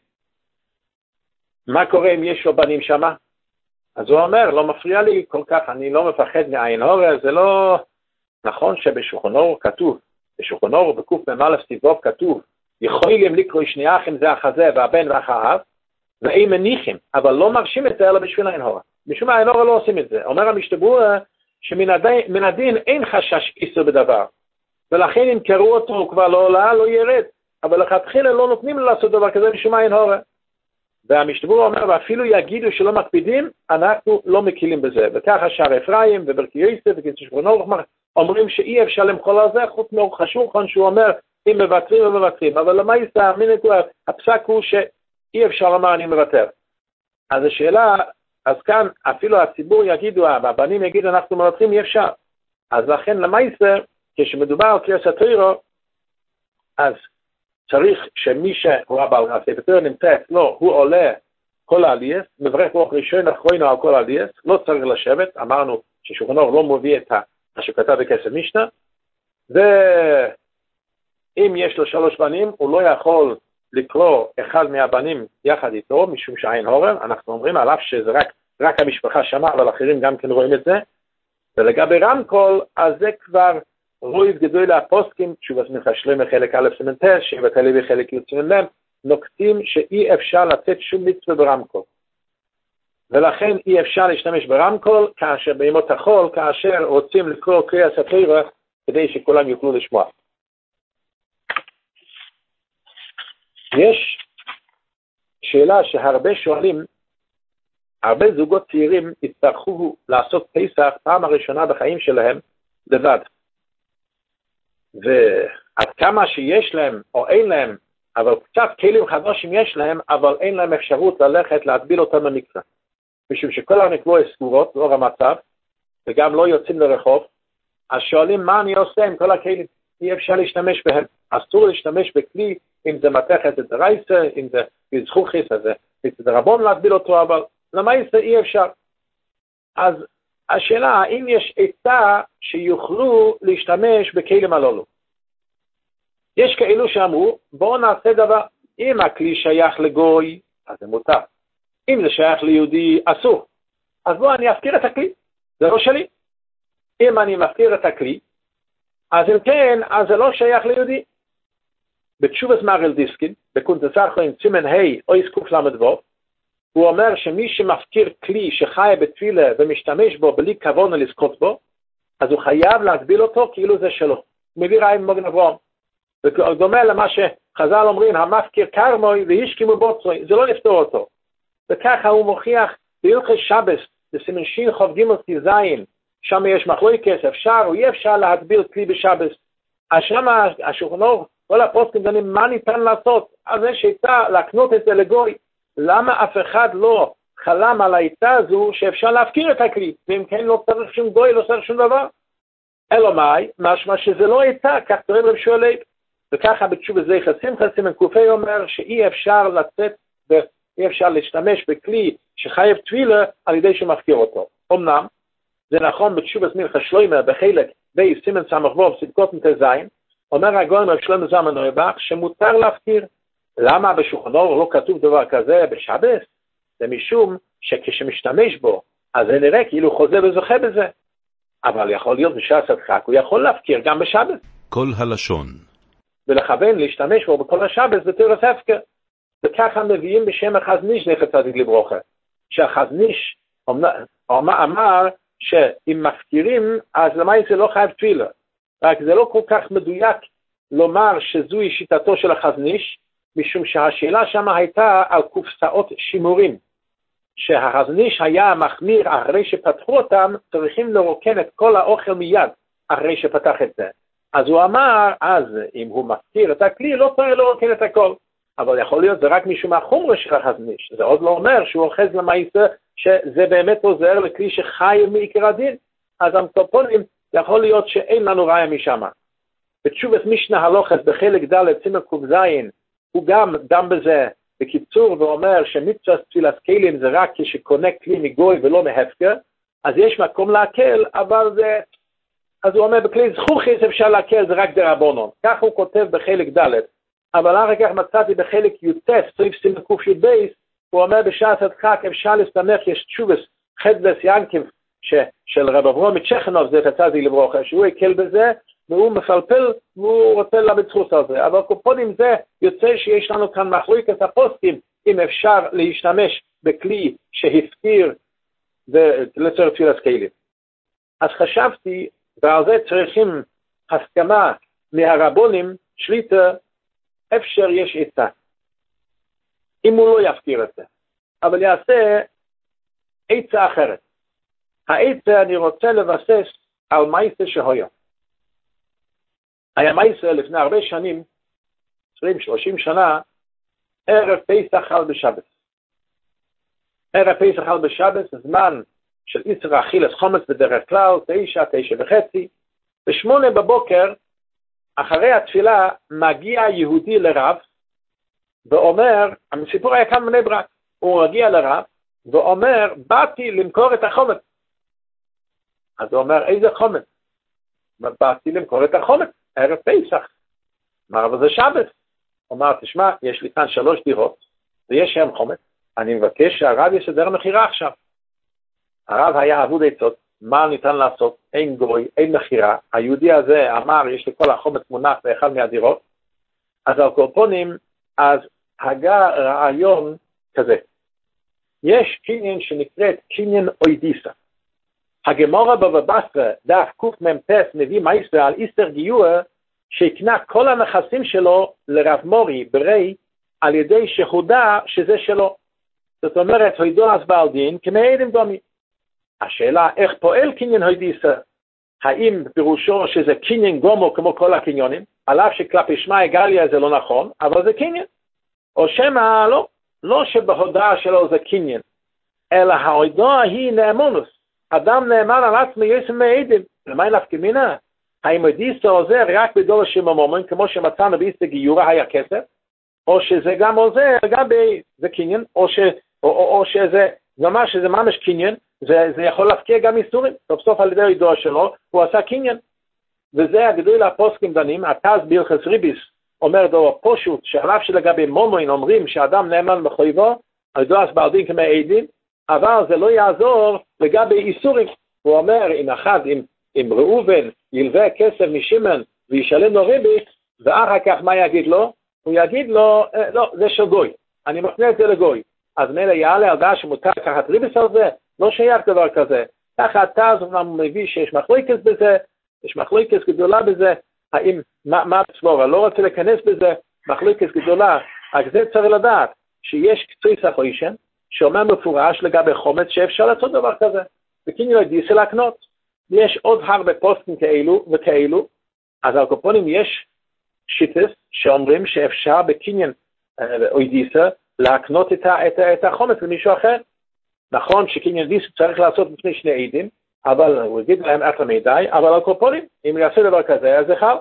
מה קורה אם יש לו בנים שמה? אז הוא אומר, לא מפריע לי כל כך, אני לא מפחד מעין הורה, זה לא נכון שבשולחן אורוך כתוב, בשולחן אורוך בקוף ממלף סיבוב כתוב, יכולים לקרוא שני אחים זה החזה והבן והאב, והם מניחים, אבל לא מרשים את זה אלא בשביל עין הורה. משום מה עין הורה לא עושים את זה. אומר המשתברורה שמן הדין אין חשש איסור בדבר, ולכן אם קראו אותו הוא כבר לא עולה, לא ירד, אבל לכתחילה לא נותנים לו לעשות דבר כזה משום עין הורה. והמשתברורה אומר, ואפילו יגידו שלא מקפידים, אנחנו לא מקילים בזה. וככה שער אפרים וברכי יוסף וכשולחן אורוך אומרים שאי אפשר למחול על זה, חוץ מאורך השולחן שהוא אומר, אם מבטרים ומבטרים, אבל למעשה הפסק הוא שאי אפשר לומר אני מוותר. אז השאלה, אז כאן אפילו הציבור יגידו, הבנים יגידו אנחנו מוותרים, אי אפשר. אז לכן למעשה, כשמדובר על קריאת התורה, אז צריך שמי שהוא הבעל הספר תורה נמצא אצלו, הוא עולה כל העלייס, מברך ברוך ראשון אחרינו על כל העלייס, לא צריך לשבת, אמרנו ששולחן אורוך לא מביא את מה שכתב בכסף משנה, ואם יש לו שלוש בנים, הוא לא יכול לקרוא אחד מהבנים יחד איתו, משום שעין הורם, אנחנו אומרים עליו שזה רק, רק המשפחה שמע, אבל אחרים גם כן רואים את זה, ולגבי רמקול, אז זה כבר רואים גדול להפוסקים, תשובת סמיכה שלמה חלק א' סמנטס, שבט הלוי חלק י' סמנטס, נוקטים שאי אפשר לתת שום מצווה ברמקול. ולכן אי אפשר להשתמש ברמקול, כאשר בימות החול, כאשר רוצים לקרוא קריאת התורה, כדי שכולם יוכלו לשמוע. יש שאלה שהרבה שואלים, הרבה זוגות צעירים יצטרכו לעשות פסח פעם הראשונה בחיים שלהם לבד. ועד כמה שיש להם או אין להם, אבל קצת כלים חדשים יש להם, אבל אין להם אפשרות ללכת להטביל אותם במקווה. משום שכל המקוואות סגורות לאור המצב, וגם לא יוצאים לרחוב, אז שואלים מה אני עושה עם כל הכלים? אי אפשר להשתמש בהם. אסור להשתמש בכלי, אם זה מתכת את הרייסה, אם זה זכוכית, אז זה רבון להטביל אותו, אבל למעשה אי אפשר. אז השאלה, האם יש עצה שיוכלו להשתמש בכלים הללו? יש כאלו שאמרו, בואו נעשה דבר, אם הכלי שייך לגוי, אז זה מותר. אם זה שייך ליהודי, אסור. אז בואו אני אפקיר את הכלי, זה לא שלי. אם אני מפקיר את הכלי, אז אם כן, אז זה לא שייך ליהודי. בתשובת מרל דיסקין, בקונטס אחרון סימן ה' אויס קוף למד וו, הוא אומר שמי שמפקיר כלי שחי בתפילה ומשתמש בו בלי כוונה לזכות בו, אז הוא חייב להטביל אותו כאילו זה שלו. הוא מביא רעי ממגן אברהם. ודומה למה שחז"ל אומרים, המפקיר קרמוי והשכימו בוצרוי, זה לא לפתור אותו. וככה הוא מוכיח בהלכות שבת, בסימן שין חוב ג' זין, שם יש מחלוקת, אפשר או אי אפשר להטביל כלי בשבת. אז שם השולחן אורוך, כל הפוסקים דנים מה ניתן לעשות, אז זה שיטה להקנות את זה לגוי. למה אף אחד לא חלם על העיטה הזו שאפשר להפקיר את הכלי, ואם כן לא צריך שום גוי, לא צריך שום דבר. אלא מאי, משמע שזה לא עיטה, כך תראה רב שואלי, וככה בתשובה זה חסים חסים, הקופי אומר שאי אפשר לצאת, אי אפשר להשתמש בכלי שחייב תפילה על ידי שמפקיר אותו. אמנם, זה נכון בתשובה סמיכה שלוימה בחלק בי סימן סמכבוב סדקות מתזין, אומר הגאון רב שלמה זלמן אוירבך שמותר להפקיר. למה בשולחן אורוך לא כתוב דבר כזה בשבת? זה משום שכשמשתמש בו, אז זה נראה כאילו חוזה וזוכה בזה. אבל יכול להיות בשעת הדחק, הוא יכול להפקיר גם בשבת. כל הלשון. ולכוון להשתמש בו בכל השבת בתורס הפקר. וככה מביאים בשם החזניש זכר צדיק לברכה. שהחזניש אמר שאם מפקירים, אז למעשה זה לא חייב תפילה. רק זה לא כל כך מדויק לומר שזוהי שיטתו של החזניש, משום שהשאלה שם הייתה על קופסאות שימורים, שהחזניש היה מחמיר אחרי שפתחו אותם, צריכים לרוקן את כל האוכל מיד אחרי שפתח את זה. אז הוא אמר, אז אם הוא מפקיר את הכלי, לא צריך לרוקן את הכל. אבל יכול להיות זה רק משום החומרה של החזון איש. זה עוד לא אומר שהוא אוחז למעשה שזה באמת עוזר לכלי שחי מעיקר הדין. אז הקופונים יכול להיות שאין לנו ראיה משם. בתשובת משנה הלוכס בחלק ד' צימר ק"ז, הוא גם דם בזה בקיצור ואומר שמצוות תפילת כלים זה רק כשקונה כלי מגוי ולא מהפקר, אז יש מקום להקל, אבל זה, אז הוא אומר בכלי זכוכית אפשר להקל, זה רק דרבנן. כך הוא כותב בחלק ד', אבל אחר כך מצאתי בחלק י"ט, סעיף סימן ק"ב, הוא אומר בשעת הדחק אפשר להסתמך, יש תשובת חדווה ינקב של רב אברהם מצ'כנוב, זה תצאתי לברוכה, שהוא יקל בזה, והוא מפלפל, והוא רוצה להביא זכות על זה. אבל קופונים זה יוצא שיש לנו כאן מחלוקת הפוסקים, אם אפשר להשתמש בכלי שהפקיר לצורך תפילת כלים. אז חשבתי, ועל זה צריכים הסכמה מהרבונים, שליטה, אפשר יש עצה. אם הוא לא יפקיר את זה. אבל יעשה עצה אחרת. העצה אני רוצה לבסס על מייסה שהויה. היה מייסה לפני הרבה שנים, עשרים שלושים שנה, ערב פסח חל בשבת. ערב פסח חל בשבת, זמן של איסר אכילת חומץ בדרך כלל, תשע, תשע וחצי. בשמונה בבוקר, אחרי התפילה, מגיע יהודי לרב, ואומר, הסיפור היה כאן בני ברק, הוא מגיע לרב, ואומר, באתי למכור את החומץ. אז הוא אומר, איזה חומץ? באתי למכור את החומץ, ערב פסח. אמר, אבל זה שבת. הוא אמר, תשמע, יש לי כאן שלוש דירות, ויש שם חומץ, אני מבקש שהרב יסדר מחירה עכשיו. הרב היה עבוד עצות, מה ניתן לעשות? אין גוי, אין מחירה. היהודי הזה אמר, יש לי כל החומץ מונח באחד מהדירות. אז על קורפונים, אז הגה רעיון כזה. יש קניין שנקראת קניין אוידיסה. הגמורה בבא בסרא, דף קמ"ט מביא מייסה על איסר גיור, שהקנה כל הנכסים שלו לרב מורי ברי, על ידי שהודה שזה שלו. זאת אומרת, הוידו אז בעל דין, כמעידים דומי. השאלה, איך פועל קניין הוידיסה? האם פירושו שזה קניין גומו כמו כל הקניונים? על אף שכלפי שמע גליה זה לא נכון, אבל זה קניין. או שמה לא, לא שבהודעה שלו זה קניין, אלא ההודעה היא נאמונוס. אדם נאמן על עצמי יסם מעידים. למה אין להפקיר מינה? האם הוידיסה עוזר רק בדור שממומן, כמו שמצאנו באיסר גיורה היה כסף, או שזה גם עוזר גם זה קניין, או, ש, או, או, או שזה ממש, שזה ממש קניין, זה, זה יכול להפקיע גם איסורים. סוף סוף על ידי הידוע שלו, הוא עשה קניין. וזה הגדול הפוסקים דנים, התז בהלכות ריביס, אומר דור פשוט, שעליו שלגבי מומוין אומרים שאדם נאמן בחויבו, הידוע בעל דין כמעידים, אבל זה לא יעזור לגבי איסורים. הוא אומר, אם אחד, אם, אם ראובן ילווה כסף משמן וישלם לו ריבית, ואחר כך מה יגיד לו? הוא יגיד לו, לא, זה של גוי, אני מפנה את זה לגוי. אז מילא יעלה על דעה שמותר לקחת ריבית על זה? לא שייך דבר כזה. ככה התז הוא מביא שיש מחלוקת בזה, יש מחלוקת גדולה בזה, האם, מה, מה סבורה? לא רוצה להיכנס בזה, מחלוקת גדולה. אז זה צריך לדעת, שיש קצוי סחוישן, שאומר מפורש לגבי חומץ שאפשר לעשות דבר כזה. וקניין הוידיסה להקנות. יש עוד הרבה פוסטים כאלו וכאלו, אז על קופונים יש שיטס שאומרים שאפשר בקניין הוידיסה להקנות את, את, את החומץ למישהו אחר. נכון שקניין הוידיסה צריך לעשות בפני שני עדים, אבל הוא יגיד להם איך למידי, אבל על קופונים, אם יעשה דבר כזה, אז זה חל.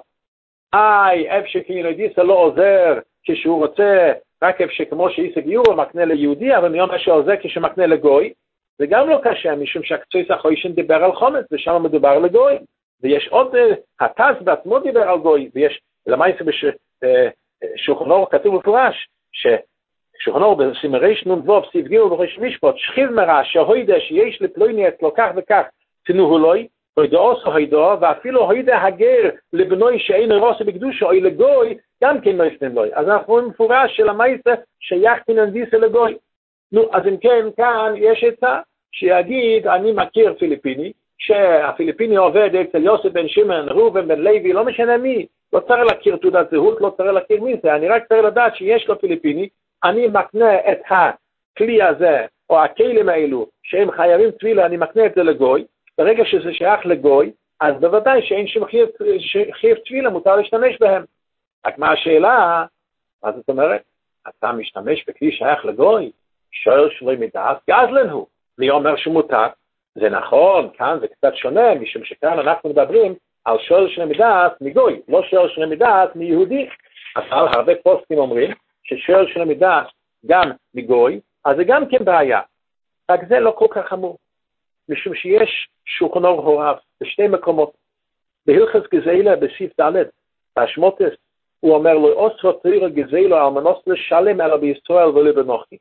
איי, איפה שקניין הוידיסה לא עוזר כשהוא רוצה, רק איפה שכמו שאיסר גיור הוא מקנה ליהודי, אבל מיום שעוזר כשמקנה לגוי, זה גם לא קשה, משום שהקצוי סחוישן דיבר על חומץ, ושם מדובר לגוי. ויש עוד, התז בעצמו דיבר על גוי, ויש, למעשה בשולחן אורוך כתוב מפורש, ששולחן אורוך בסימרי שנון ווב, סיב גיור וחוש משפט, שכיב מרע, שהוידה שיש לפלויני אצלו כך וכך, תנוהו לוי, הוידה עושו הוידה, ואפילו הוידה הגר לבנוי שאין רוסי בקדושו, או לגוי, גם כן לא יפנן לוי. אז אנחנו רואים מפורש של המעשה שייך קניין הוידיסה לגוי. נו, אז אם כן, כאן יש עצה שיגיד, אני מכיר פיליפיני, שהפיליפיני עובד אצל יוסף בן שמעון, ראובן בן לוי, לא משנה מי, לא צריך להכיר תעודת זהות, לא צריך להכיר מי זה, אני רק צריך לדעת שיש לו פיליפיני, אני מקנה את הכלי הזה, או הכלים האלו, שהם חייבים תפילה, אני מקנה את זה לגוי, ברגע שזה שייך לגוי, אז בוודאי שאין שום חייב תפילה, מותר להשתמש בהם. רק מה השאלה, אז זאת אומרת, אתה משתמש בכלי שייך לגוי, שואל שלא מדעת, גזלן הוא, מי אומר שמותר? זה נכון, כאן זה קצת שונה, משום שכאן אנחנו מדברים על שואל שלא מדעת מגוי, לא שואל שלא מדעת מיהודי. אבל הרבה פוסטים אומרים ששואל שלא מדעת גם מגוי, אז זה גם כן בעיה. רק זה לא כל כך חמור, משום שיש שולחן אורך הוריו בשתי מקומות. בהלכות גזילה בסעיף ד' בהשמוטס, הוא אומר לו, אוסר תורה גזילה על מנוס לשלם אלא בישראל ולא בנוחי.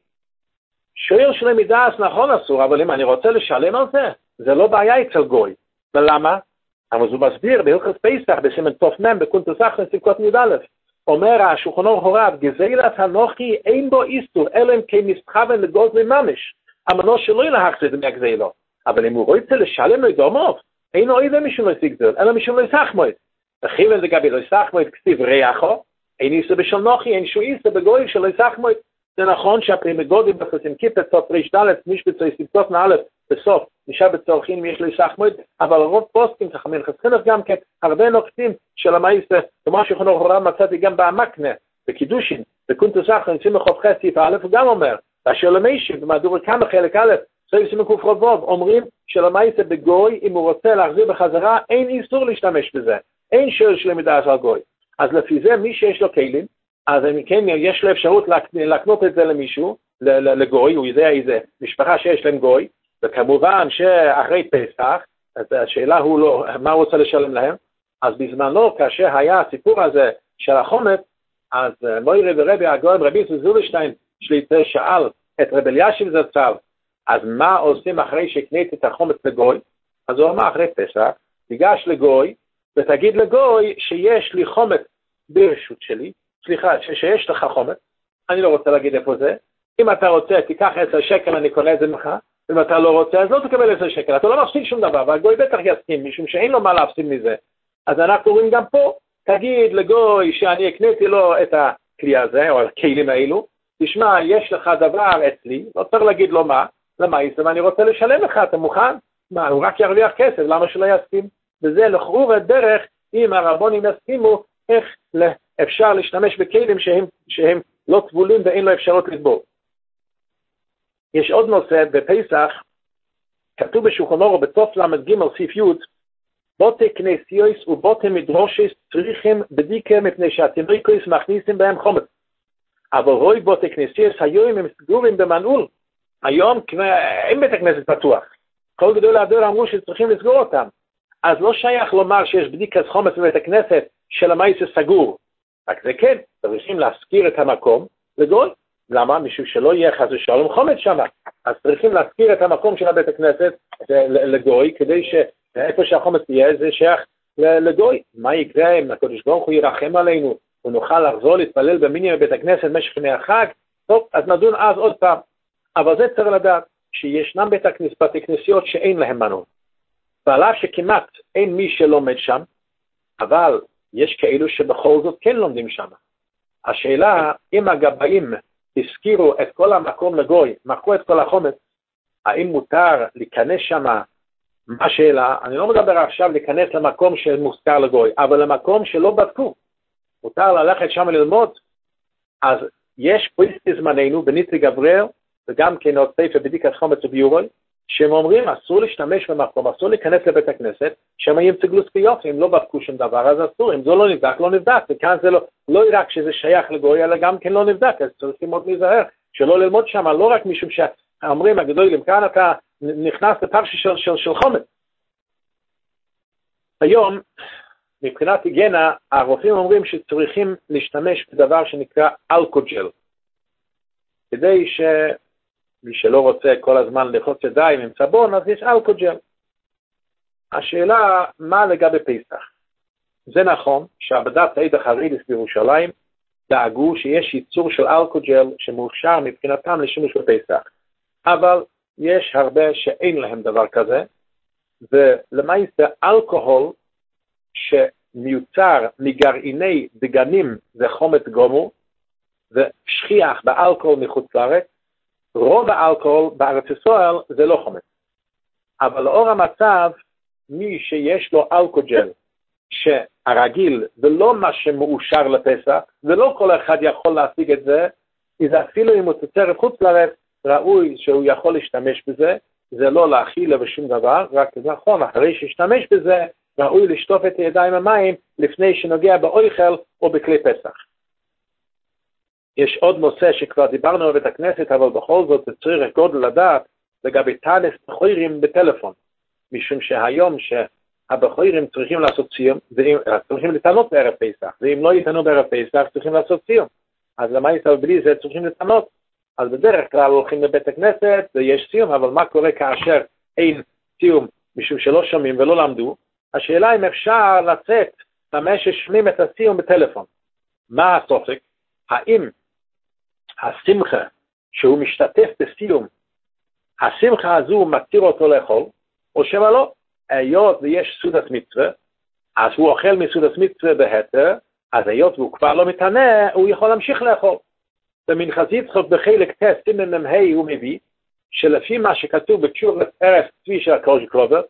שואל שלא מדעת נכון אסור, אבל אם אני רוצה לשלם על זה, זה לא בעיה אצל גוי. ולמה? אבל הוא מסביר בהלכות פסח בסימן תופנם בקונטוסח לספקות י"א. אומר השולחן אורך הוריו, גזילת הנוחי אין בו איסור, אלא אם כן מסתכוון לגוזל ממש. המנוס שלא להחזיר מהגזילו. אבל אם הוא רוצה לשלם לו דומות, אין אוהב משום לא יגזל, אלא משום לא יסחמוד. וכיוון לגבי לא יסחמוד כתיב ריחו, אין איסור בשל נוחי, אין שום איסור בגוי שלא יסחמוד. זה נכון שהפרימגודים בחוסים כיפת סוף ריש ד' משבצו יספקות נעלת בסוף, נשאר בצורכים יש לו יסחמוד, אבל רוב פוסקים חכמים חסכנף גם כן, הרבה נוקטים של המאיסה, כמו שכונו הורם מצאתי גם בעמקנה, בקידושין, בקונטוסח, נמצאים לחוף חסיף א', הוא גם אומר, ואשר למיישי, במהדור כמה חלק א', סביב סימן קוף רבוב, אומרים שלמאיסה בגוי, אם הוא רוצה להחזיר בחזרה, אין איסור להשתמש בזה, אין שואל שלא מדעת על גוי. אז לפי זה, מי שיש לו כלים, אז כן, יש לו אפשרות להקנות את זה למישהו, לגוי, הוא יודע איזה משפחה שיש להם גוי, וכמובן שאחרי פסח, אז השאלה הוא לא, מה הוא רוצה לשלם להם? אז בזמנו, כאשר היה הסיפור הזה של החומץ, אז מוירי ורבי הגויים, רבי זולשטיין, שליטה שאל את רבי אלישיב זצ"ל, אז מה עושים אחרי שקנית את החומץ לגוי? אז הוא אמר אחרי פסח, תיגש לגוי, ותגיד לגוי שיש לי חומץ ברשות שלי, סליחה, שיש לך חומץ, אני לא רוצה להגיד איפה זה, אם אתה רוצה, תיקח עשר שקל, אני קונה את זה ממך, אם אתה לא רוצה, אז לא תקבל עשר שקל, אתה לא מפסיד שום דבר, והגוי בטח יסכים, משום שאין לו מה להפסיד מזה. אז אנחנו רואים גם פה, תגיד לגוי שאני הקניתי לו את הכלי הזה, או הכלים האלו, תשמע, יש לך דבר אצלי, לא צריך להגיד לו מה, למה יסם, אני רוצה לשלם לך, אתה מוכן? מה, הוא רק ירוויח כסף, למה שלא יסכים? וזה לכאורה דרך, אם הרבונים יסכימו, איך אפשר להשתמש בכלים שהם, שהם לא טבולים ואין לו אפשרות לטבול. יש עוד נושא בפסח, כתוב בשולחן אורך בתוף למד ג' סעיף י', בוטי כנסיות ובוטי מדרושס צריכים בדיקה מפני שהתינוקות מכניסים בהם חומץ. אבל רוב בוטי כנסיות היום הם סגורים במנעול. היום אין בית הכנסת פתוח. כל גדול הדור אמרו שצריכים לסגור אותם. אז לא שייך לומר שיש בדיקת חומץ בבית הכנסת של המאיסה סגור. רק זה כן, צריכים להזכיר את המקום לגוי. למה? משום שלא יהיה חס ושלום חומץ שם. אז צריכים להזכיר את המקום של בית הכנסת לגוי, כדי שאיפה שהחומץ יהיה זה שייך לגוי. מה יקרה אם הקדוש ברוך הוא ירחם עלינו ונוכל לחזור להתפלל במניין בבית הכנסת במשך ימי החג? טוב, אז נדון אז עוד פעם. אבל זה צריך לדעת שישנם בתי כנסיות שאין להם מנעול. ועל אף שכמעט אין מי שלומד שם, אבל יש כאלו שבכל זאת כן לומדים שם. השאלה, אם הגבאים הזכירו את כל המקום לגוי, מחקו את כל החומץ, האם מותר להיכנס שם? מה השאלה? אני לא מדבר עכשיו להיכנס למקום שמוזכר לגוי, אבל למקום שלא בדקו. מותר ללכת שם ללמוד. אז יש פריסטי זמננו, בניטרי גבריאל, וגם כן עוד ספר בדיקת חומץ וביורוי, שהם אומרים, אסור להשתמש במקום, אסור להיכנס לבית הכנסת, שהם ימצגלו זכויות, אם לא בדקו שום דבר, אז אסור, אם זה לא נבדק, לא נבדק, וכאן זה לא, לא רק שזה שייך לגוי, אלא גם כן לא נבדק, אז צריכים עוד להיזהר, שלא ללמוד שם, לא רק משום שאומרים הגדולים, כאן אתה נכנס לפרשי של, של, של חומץ. היום, מבחינת היגיינה, הרופאים אומרים שצריכים להשתמש בדבר שנקרא אלכוג'ל, כדי ש... מי שלא רוצה כל הזמן לחוץ ידיים עם סבון, אז יש אלכוג'ל. השאלה, מה לגבי פסח? זה נכון שעבדת העיד החרדית בירושלים דאגו שיש ייצור של אלכוג'ל שמאושר מבחינתם לשימוש בפסח. אבל יש הרבה שאין להם דבר כזה, ולמעשה אלכוהול שמיוצר מגרעיני דגנים זה חומץ גומור, ושכיח באלכוהול מחוץ לארץ, רוב האלכוהול בארץ ישראל זה לא חומץ. אבל לאור המצב, מי שיש לו אלכוג'ל שהרגיל ולא מה שמאושר לפסח, ולא כל אחד יכול להשיג את זה, זה אפילו אם הוא תוצרת חוץ לארץ, ראוי שהוא יכול להשתמש בזה, זה לא להאכיל ושום דבר, רק נכון, אחרי שישתמש בזה, ראוי לשטוף את הידיים המים לפני שנוגע באוכל או בכלי פסח. יש עוד נושא שכבר דיברנו בבית הכנסת, אבל בכל זאת זה צריך גודל לדעת לגבי טענת בחורים בטלפון, משום שהיום שהבחורים צריכים לעשות סיום, צריכים לטענות בערב פסח, ואם לא יטענו בערב פסח צריכים לעשות סיום. אז למה יצא בלי זה צריכים לטענות? אז בדרך כלל הולכים לבית הכנסת ויש סיום, אבל מה קורה כאשר אין סיום משום שלא שומעים ולא למדו? השאלה אם אפשר לצאת ממש ששומעים את הסיום בטלפון. מה הסופק? האם השמחה שהוא משתתף בסיום, השמחה הזו מתיר אותו לאכול, או שמה לא? היות ויש סעודת מצווה, אז הוא אוכל מסעודת מצווה בהתר, אז היות והוא כבר לא מתענה, הוא יכול להמשיך לאכול. במנחס יצחק בחלק ט' סימן מ"ה הוא מביא, שלפי מה שכתוב בתשובת ערב צבי של הקדוש קרובר,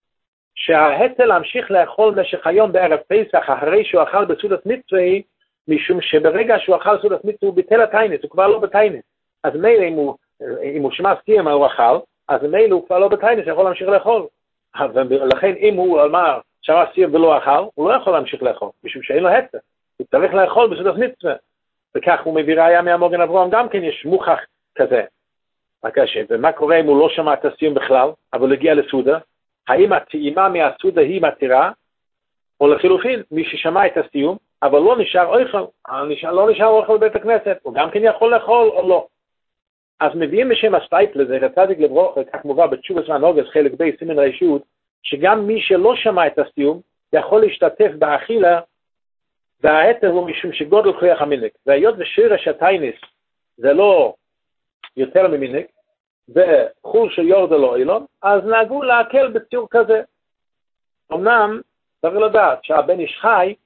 שההתר להמשיך לאכול במשך היום בערב פסח אחרי שהוא אכל בסעודת מצווה, משום שברגע שהוא אכל סעודת מצווה הוא ביטל הטיינס, הוא כבר לא בטיינס. אז מילא אם הוא, אם הוא שמע סתימה הוא אכל, אז מילא הוא כבר לא בטיינס, הוא יכול להמשיך לאכול. ולכן אם הוא אמר שמע סתימה ולא אכל, הוא לא יכול להמשיך לאכול, משום שאין לו התר. הוא צריך לאכול בסעודת מצווה. וכך הוא מביא ראיה מהמוגן אברהם, גם כן יש מוכח כזה. ומה קורה אם הוא לא שמע את הסיום בכלל, אבל הגיע לסעודה? האם הטעימה מהסעודה היא מתירה, או לחילופין, מי ששמע את הסיום, אבל לא נשאר אוכל, לא נשאר אוכל בבית הכנסת, הוא גם כן יכול לאכול או לא. אז מביאים בשם הסטייפלר, זה הצדיק לברוכה, כך מובא בתשובת והנוגס, חלק בי, סימן רשות, שגם מי שלא שמע את הסיום, יכול להשתתף באכילה, וההתר הוא משום שגודל כוח המינק. והיות ושירש הטיינס זה לא יותר ממינק, וחול שיורד לו אילון, אז נהגו להקל בציור כזה. אמנם, צריך לדעת שהבן איש חי,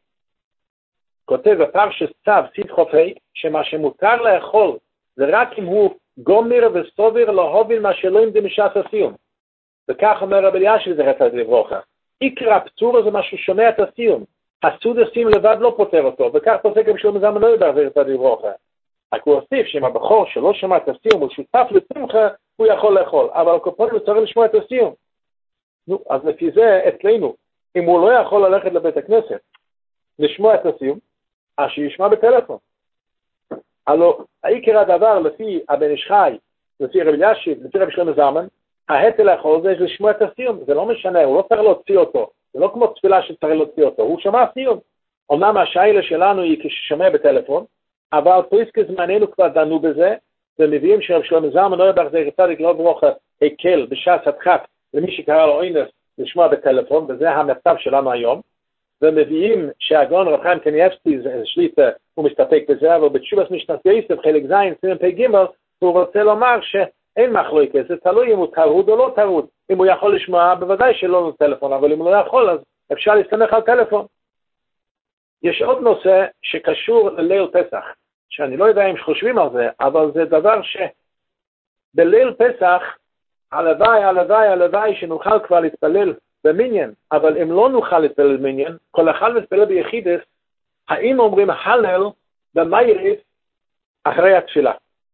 כותב בפרשת צו, סיד חופי, שמה שמותר לאכול, זה רק אם הוא גומר וסוביר להוביל מה שלא ימדים משעת הסיום. וכך אומר רבי אלישיב זה הצדיק לברוכה. עיקר הפטור זה מה ששומע את הסיום. הסעודה סיום לבד לא פותר אותו, וכך פוסק גם שלמה זלמן אוירבך זה הצדיק לברוכה. רק הוא הוסיף שאם הבחור שלא שמע את הסיום הוא שותף לשמחה, הוא יכול לאכול, אבל הקופונים הוא צריך לשמוע את הסיום. נו, אז לפי זה אצלנו, אם הוא לא יכול ללכת לבית הכנסת, לשמוע את הסיום, אז שישמע בטלפון. הלוא, העיקר הדבר לפי הבן איש חי, לפי רבי אלישיב, לפי רבי שלמה זלמן, ההתר לאכול זה לשמוע את הסיום, זה לא משנה, הוא לא צריך להוציא אותו, זה לא כמו תפילה שצריך להוציא אותו, הוא שמע סיום. אומנם השאלה שלנו היא כששומע בטלפון, אבל פריסקי זמננו כבר דנו בזה, ומביאים שרב שלמה זלמן אוירבך זכר צדיק לברוכה הקל בשעת הדחק למי שקרא לו אינס לשמוע בטלפון, וזה המצב שלנו היום, ומביאים שהגאון רב חיים קניאבסקי שליטה הוא מסתפק בזה, אבל בתשובת משנת יוסף חלק ז' סימן פ"ג הוא רוצה לומר שאין מחלוקת, זה תלוי אם הוא טרוד או לא טרוד. אם הוא יכול לשמוע בוודאי שלא לו טלפון, אבל אם הוא לא יכול אז אפשר להסתמך על טלפון. יש עוד נושא שקשור לליל פסח, שאני לא יודע אם חושבים על זה, אבל זה דבר שבליל פסח הלוואי, הלוואי, הלוואי שנוכל כבר להתפלל במניין, אבל אם לא נוכל להתפלל במניין, כל אחד מתפלל ביחידס, האם אומרים הלל במייריב אחרי התפילה?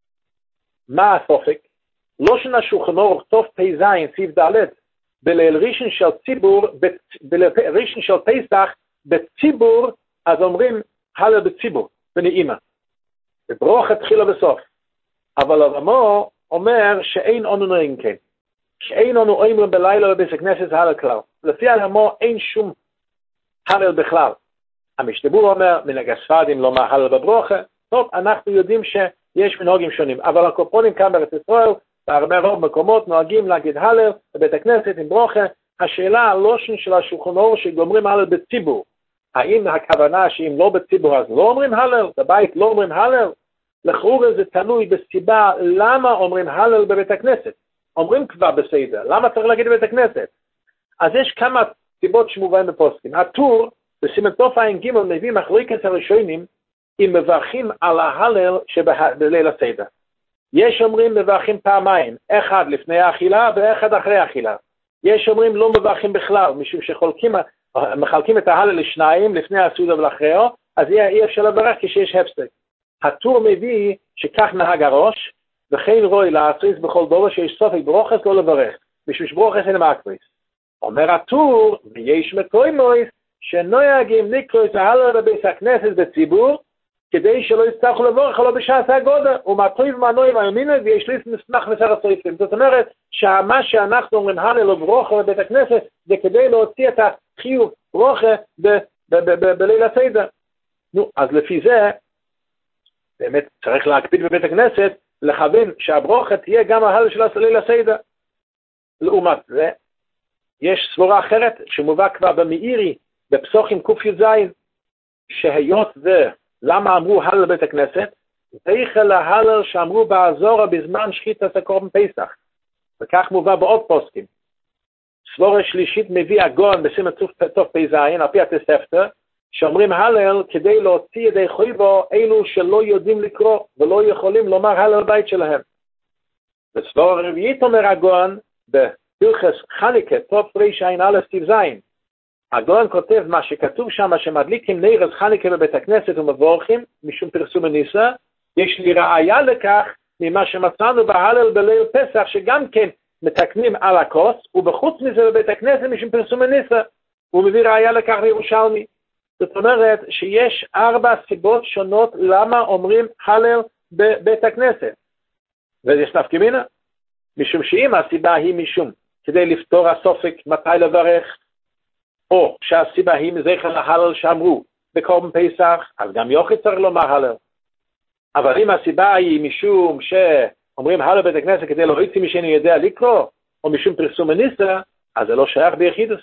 מה הסופק? לא שנשולחן אורך טוב פי זין סיב ד' בליל ראשון של ציבור, בליל ראשון של פסח בציבור, אז אומרים הלל בציבור, בנעימה. בברוך התחילה בסוף. אבל הרמו אומר שאין אנו נוהגים כן. שאין אנו אומרים בלילה בבית הכנסת הלל כלל. לפי הרמו אין שום הלל בכלל. המשתבור אומר, מנהג הספרדים לא מהלל בברוכה. טוב, אנחנו יודעים שיש מנהגים שונים. אבל הקופונים כאן בארץ ישראל, בהרבה רוב מקומות נוהגים להגיד הלל בבית הכנסת עם ברוכה. השאלה הלושן של השולחן אורך שגומרים הלל בציבור. האם הכוונה שאם לא בציבור אז לא אומרים הלל? בבית לא אומרים הלל? לכאורה זה תלוי בסיבה למה אומרים הלל בבית הכנסת. אומרים כבר בסדר, למה צריך להגיד בבית הכנסת? אז יש כמה סיבות שמובאים בפוסקים. הטור, בסימן תוף עין ג' מביא מחלוקת הראשונים, אם מברכים על ההלל שבליל הסדר. יש אומרים מברכים פעמיים, אחד לפני האכילה ואחד אחרי האכילה. יש אומרים לא מברכים בכלל, משום שחולקים, מחלקים את ההלל לשניים, לפני הסעודה ולאחריו, אז אי אפשר לברך כשיש הפסק. הטור מביא שכך נהג הראש, וכן רואי לעשות בכל דבר שיש סופק ברוכס לא לברך, משום שברוכס אין מקריס. אומר הטור, ויש מקוימויס, שנויגים לקרוא את ההלל בבית הכנסת בציבור, כדי שלא יצטרכו לברך לא בשעת הגודל, ומטריב מנועים הימינו, ויש לי מסמך מסר הסויפים. זאת אומרת, שמה שאנחנו אומרים הלל וברוכה בבית הכנסת, זה כדי להוציא את החיוב ברוכה בליל הסדר. נו, אז לפי זה, באמת צריך להקפיד בבית הכנסת, לכוון שהברוכה תהיה גם ההלל של ליל הסדר. לעומת זה, יש סבורה אחרת, שמובא כבר במאירי, בפסוחים ק"ז, שהיות זה, למה אמרו הלל בית הכנסת? זכר להלל שאמרו באזורה בזמן שחיטת הקורבן פסח. וכך מובא בעוד פוסקים. סבורה שלישית מביא הגאון בסימן תרפ"ז, על פי התוספתא, שאומרים הלל כדי להוציא ידי חויבו אלו שלא יודעים לקרוא ולא יכולים לומר הלל בית שלהם. וסבורה רביעית אומר הגאון בהלכות חנוכה תרע"א סעיף ז'. הגאון כותב מה שכתוב שם, שמדליקים נר חנוכה בבית הכנסת ומבורכים משום פרסום הניסה, יש לי ראיה לכך ממה שמצאנו בהלל בליל פסח, שגם כן מתקנים על הכוס, ובחוץ מזה בבית הכנסת משום פרסום הניסה, הוא מביא ראיה לכך לירושלמי. זאת אומרת שיש ארבע סיבות שונות למה אומרים הלל בבית הכנסת. ויש נפקא מינה, משום שאם הסיבה היא משום כדי לפתור הסופק מתי לברך, או שהסיבה היא מזכר להלל שאמרו בקורבן פסח, אז גם יוכי צריך לומר הלל. אבל אם הסיבה היא משום שאומרים הלל בית הכנסת כדי להוציא מי שאני יודע לקרוא, או משום פרסום הניסה, אז זה לא שייך ביחידוס.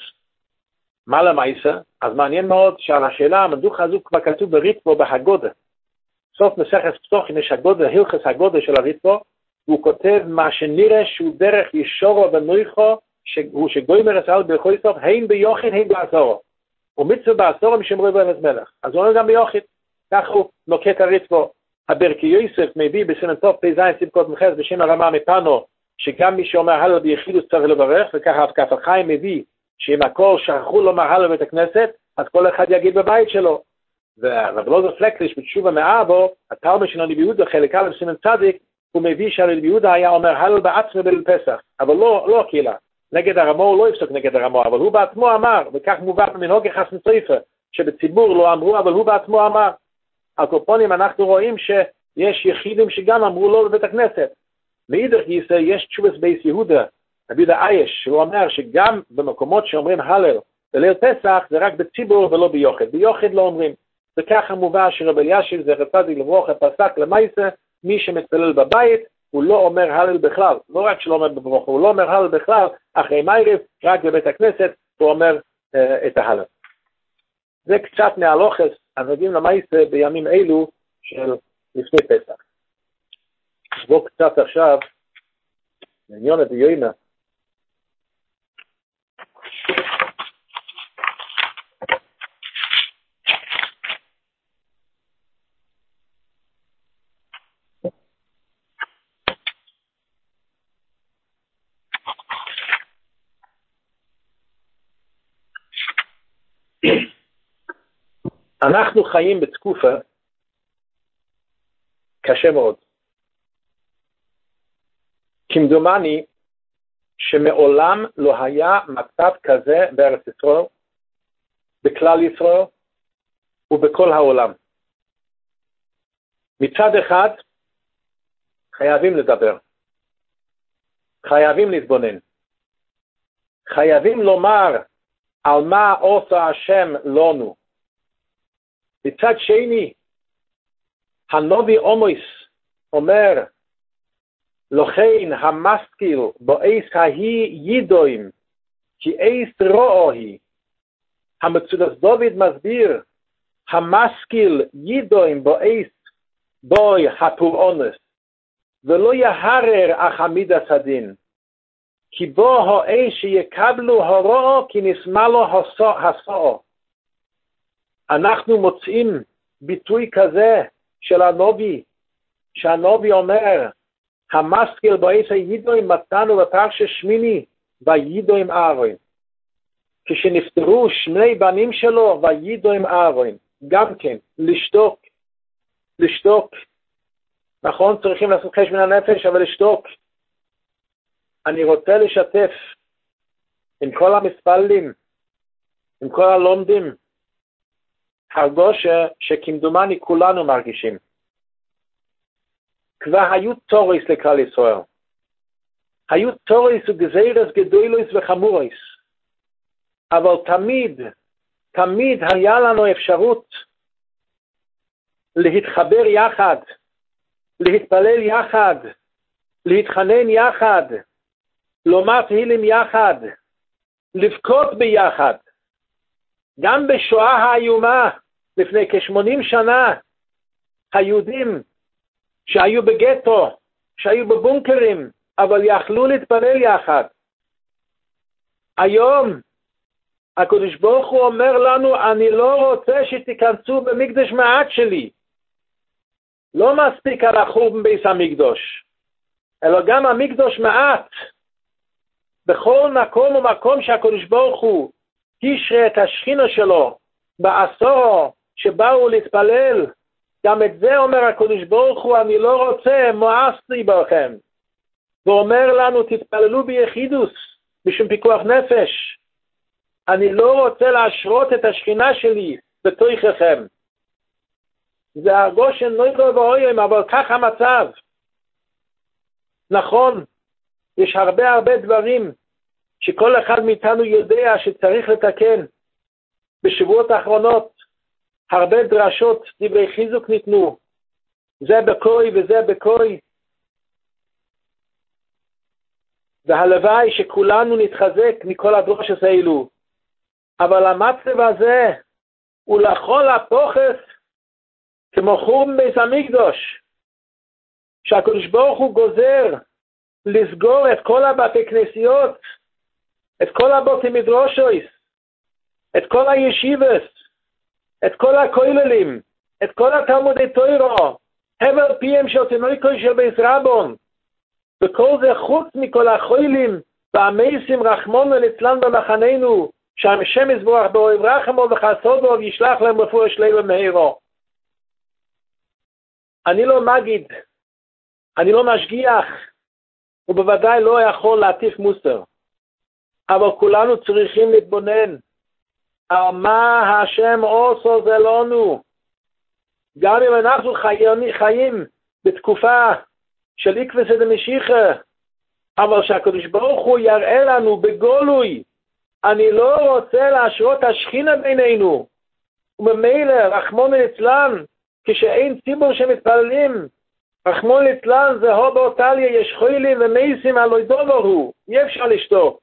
מה למעשה? אז מעניין מאוד שעל השאלה המדוכה הזו כבר כתוב בריטב"א בהגודה. סוף מסכת פסוחים יש הגודה, הלכות הגודה של הריטב"א, והוא כותב מה שנראה שהוא דרך ישורו ונויכו, שהוא שגוימר את ההלל בכל סוף, הן ביוחד, הן בעשורו. ומצווה בעשורו משמרו בן מלך. אז הוא אומר גם ביוחד. כך הוא נוקט הריטב"א. הברקי יוסף מביא בסימן תרפ"ז ספקות מחס בשם הרמה מפנו, שגם מי שאומר הלל ביחידוס צריך לברך, וככה כף החיים מביא שאם הכל שכחו לומר הלל בבית הכנסת, אז כל אחד יגיד בבית שלו. ורב אלעזר פלקליש בתשובה מאבו, התלמוד של רבי יהודה חלק א' בסימן צדיק, הוא מביא שרבי יהודה היה אומר הלל בעצמו בליל פסח, אבל לא, לא הקהילה. נגד הרמו הוא לא יפסוק נגד הרמו, אבל הוא בעצמו אמר, וכך מובא במנהוג חסן סופר, שבציבור לא אמרו, אבל הוא בעצמו אמר. על קופונים אנחנו רואים שיש יחידים שגם אמרו לו בבית הכנסת. מאידך גיסא יש תשובס בייס יהודה, רבי יהודה אייש, שהוא אומר שגם במקומות שאומרים הלל בליל פסח, זה רק בציבור ולא ביוחד. ביוחד לא אומרים. וככה מובא שרבי אלישיב זכר צדיק לברכה פסק למעשה, מי שמתפלל בבית, הוא לא אומר הלל בכלל. לא רק שלא אומר בברכה, הוא לא אומר הלל בכלל, אחרי מערב, רק בבית הכנסת, הוא אומר uh, את ההלל. זה קצת מהלוכס הנוגעים למעשה בימים אלו של לפני פסח. בואו קצת עכשיו, לעניין הדיונה. אנחנו חיים בתקופה קשה מאוד. כמדומני שמעולם לא היה מצב כזה בארץ ישראל, בכלל ישראל ובכל העולם. מצד אחד חייבים לדבר, חייבים להתבונן, חייבים לומר על מה עושה השם לנו. מצד שני, הנביא עמוס אומר, לכן המשכיל באיס ההיא ידועים, כי איס רועו היא. המצודס דוד מסביר, המשכיל ידועים באיס בוי הפורעונס, ולא יהרר אך עמידת הדין, כי בו האיש שיקבלו הרועו, כי נשמע לו הסועו. אנחנו מוצאים ביטוי כזה של הנביא, שהנביא אומר, המשכיל באיס הידועים מתנו בפרשת שמיני, וידועים אהרון. כשנפטרו שני בנים שלו, וידועים אהרון. גם כן, לשתוק, לשתוק נכון, צריכים לעשות חשבון הנפש, אבל לשתוק. אני רוצה לשתף עם כל המספלים, עם כל הלומדים, הרגושה שכמדומני כולנו מרגישים. כבר היו תוריס לכלל ישראל. היו תוריס וגזירס גדולוס וחמוריס. אבל תמיד, תמיד היה לנו אפשרות להתחבר יחד, להתפלל יחד, להתחנן יחד, לומר תהילים יחד, לבכות ביחד. גם בשואה האיומה, לפני כ-שמונים שנה, היהודים שהיו בגטו, שהיו בבונקרים, אבל יכלו להתפלל יחד. היום, הקדוש ברוך הוא אומר לנו, אני לא רוצה שתיכנסו במקדש מעט שלי. לא מספיק על החורבן בית המקדוש, אלא גם המקדש מעט. בכל מקום ומקום שהקדוש ברוך הוא תשרה את השכינה שלו, בעשור שבאו להתפלל, גם את זה אומר הקדוש ברוך הוא, אני לא רוצה, מואסתי בכם. ואומר לנו, תתפללו ביחידוס, בשום פיקוח נפש. אני לא רוצה להשרות את השכינה שלי בתוככם. זה הרגוש נוירו ואויים, אבל כך המצב. נכון, יש הרבה הרבה דברים שכל אחד מאיתנו יודע שצריך לתקן. בשבועות האחרונות, הרבה דרשות, דברי חיזוק ניתנו. זה בקוי וזה בקוי. והלוואי שכולנו נתחזק מכל הדרושת האלו. אבל המצב הזה הוא לכל הפוכס כמו חורבן בית המקדש, שהקדוש ברוך הוא גוזר לסגור את כל הבתי כנסיות, את כל הבתי מדרושויס, את כל הישיבס, את כל הכוללים, את כל התלמודי תוירו, הבל פיהם של תינוקות של בית רבון, וכל זה חוץ מכל החולים והמייסים רחמון וליצלן במחננו, שהשם יזבח באוהב רחמו וחסודו וישלח להם רפואה שלמה מהירו. אני לא מגיד, אני לא משגיח, ובוודאי לא יכול להטיף מוסר. אבל כולנו צריכים להתבונן על מה השם עושה זה לנו. גם אם אנחנו חיים, חיים בתקופה של עקבא דמשיחא, אבל שהקדוש ברוך הוא יראה לנו בגולוי, אני לא רוצה להשרות השכינה בינינו, וממילא רחמון ליצלן, כשאין ציבור שמתפללים, רחמון ליצלן זה הו באותליה, יש חולים ומייסים על לא דוברו, אי אפשר לשתוק.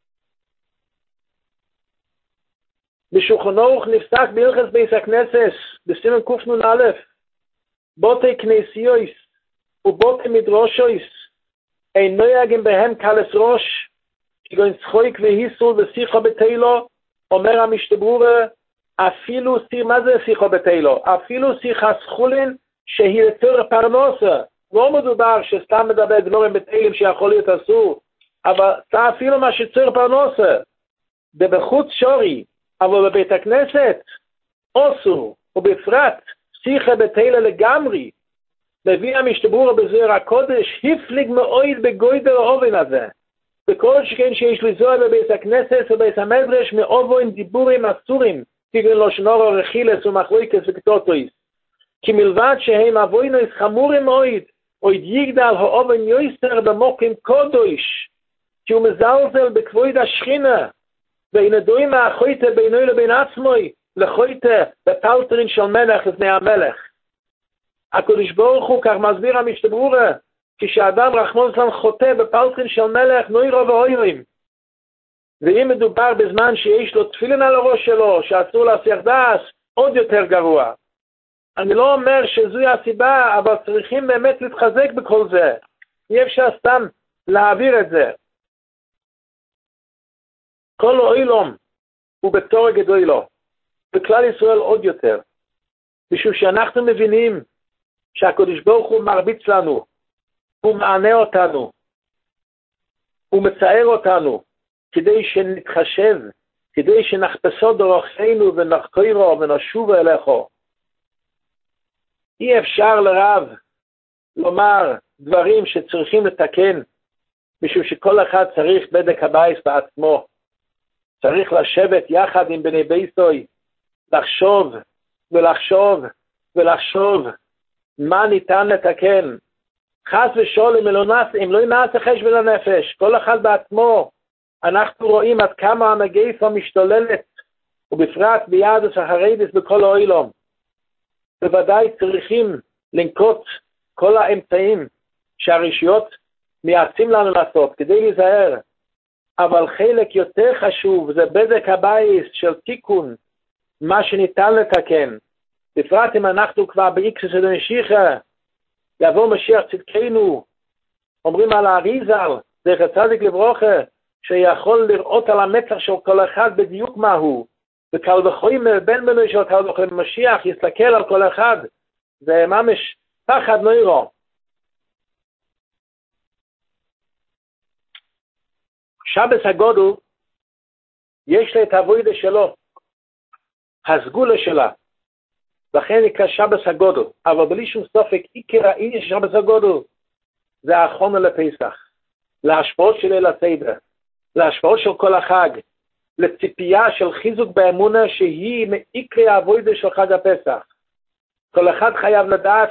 בשולחן ערוך נפסק בהלכות בית הכנסת, בסימן קנ"א, בותי כנסיות ובותי מדרושויס, אין נוהגים בהם קלס ראש, כגון צחוק והיסול ושיחה בתילו, אומר המשתברורה, אפילו, מה זה שיחה בתילו? אפילו שיחה סחולין שהיא יותר פרנסה. לא מדובר שסתם מדבר דברים בתילים שיכול להיות אסור, אבל זה אפילו מה שצריך פרנסה. זה בחוץ שורי, אבל בבית הכנסת אסור, ובפרט שיחה בתילה לגמרי. מביא המשתברורה בזוהר הקודש, הפליג מאוד בגודל האובן הזה. בכל שכן שיש לזוהר בבית הכנסת ובבית המדרש מאובן דיבורים אסורים, כגון לשונורו רכילס ומחלוקס וקטוטויס. כי מלבד שהם אבוינוס חמורים מאוד, עוד יגדל האובן יויסר במוקים קודש, כי הוא מזלזל בכבוד השכינה, וינדועים מהחויטה בינו לבין עצמוי, לחויטה בפלטרין של מלך לפני המלך. הקדוש ברוך הוא, כך מסביר המשתברורה, כשאדם רחמון ליצלן חוטא בפלטרין של מלך נוירו ואוירים. ואם מדובר בזמן שיש לו תפילין על הראש שלו, שאסור להסיח דעת, עוד יותר גרוע. אני לא אומר שזוהי הסיבה, אבל צריכים באמת להתחזק בכל זה. אי אפשר סתם להעביר את זה. כל העולם הוא בתור גדול לו. בכלל ישראל עוד יותר. משום שאנחנו מבינים שהקדוש ברוך הוא מרביץ לנו. הוא מענה אותנו. הוא מצער אותנו. כדי שנתחשב, כדי שנחפשו דרכינו ונחקרו ונשוב אליכו. אי אפשר לרב לומר דברים שצריכים לתקן, משום שכל אחד צריך בדק הבית בעצמו. צריך לשבת יחד עם בני ביתוי, לחשוב ולחשוב ולחשוב מה ניתן לתקן. חס ושלום אם לא נעשה חשבון הנפש, כל אחד בעצמו. אנחנו רואים עד כמה המגפה משתוללת, ובפרט ביהדות החרדית בכל העולם. בוודאי צריכים לנקוט כל האמצעים שהרשויות מייעצים לנו לעשות כדי להיזהר. אבל חלק יותר חשוב זה בדק הבית של תיקון, מה שניתן לתקן. בפרט אם אנחנו כבר באיקס של המשיחה, יבוא משיח צדקנו, אומרים על האריזל, זכר צדיק לברכה, שיכול לראות על המצח של כל אחד בדיוק מהו, וקל וחומר בן בנו של קל וחומר משיח יסתכל על כל אחד, זה ממש פחד נוירו. שבס הגודל, יש לה את העבודה שלו, הסגולה שלה, לכן נקרא שבס הגודל, אבל בלי שום ספק, עיקר העניין של שבס הגודל, זה האחרונה לפסח, להשפעות של ליל הסדר, להשפעות של כל החג, לציפייה של חיזוק באמונה שהיא מעיקרי העבודה של חג הפסח. כל אחד חייב לדעת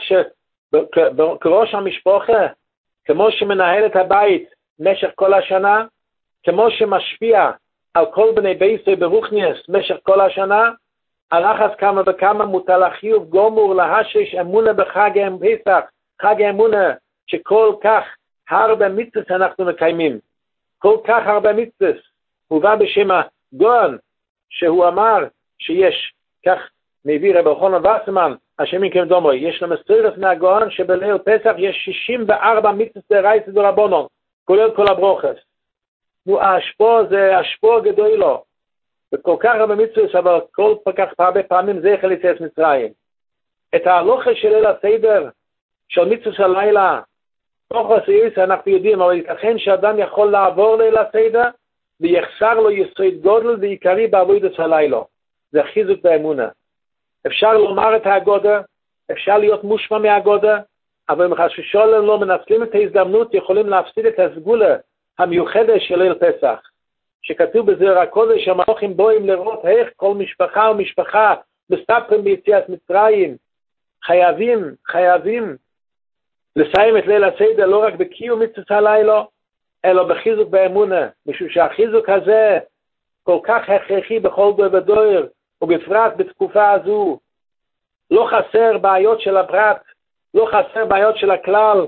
שכראש המשפחה, כמו שמנהל את הבית משך כל השנה, כמו שמשפיע על כל בני ביתו ברוחניאס משך כל השנה, הלחץ כמה וכמה מוטל החיוב גומור להשש אמונה בחג הפסח, חג האמונה שכל כך הרבה מצוות אנחנו מקיימים. כל כך הרבה מצוות. הוא בא בשם הגאון, שהוא אמר שיש, כך מביא רבי חנן וסרמן, השם יקום דמו, יש לו מסורת מהגאון שבליל פסח יש שישים וארבע מצוות דרייתא דרבנן, כולל כל הברוכות. נו, ההשפוע זה השפוע גדול לו. וכל כך הרבה מצוות, אבל כל כך הרבה פעמים זה יחל יציאת מצרים. את ההלוכה של ליל הסדר, של מצוות הלילה, תוך הסעיס אנחנו יודעים, אבל ייתכן שאדם יכול לעבור ליל הסדר, ויחסר לו יסוד גודל ועיקרי בעבודת הלילה. זה חיזוק באמונה. אפשר לומר את ההגודה, אפשר להיות מושפע מההגודה, אבל אם חס ושלום לא מנצלים את ההזדמנות, יכולים להפסיד את הסגולה המיוחדת של ליל פסח. שכתוב בזוהר הקודש, המלאכים באים לראות איך כל משפחה ומשפחה מסתפרים ביציאת מצרים. חייבים, חייבים לסיים את ליל הסדר לא רק בקיום מצוות הלילה, אלא בחיזוק באמונה, משום שהחיזוק הזה כל כך הכרחי בכל דור ודור, ובפרט בתקופה הזו. לא חסר בעיות של הפרט, לא חסר בעיות של הכלל,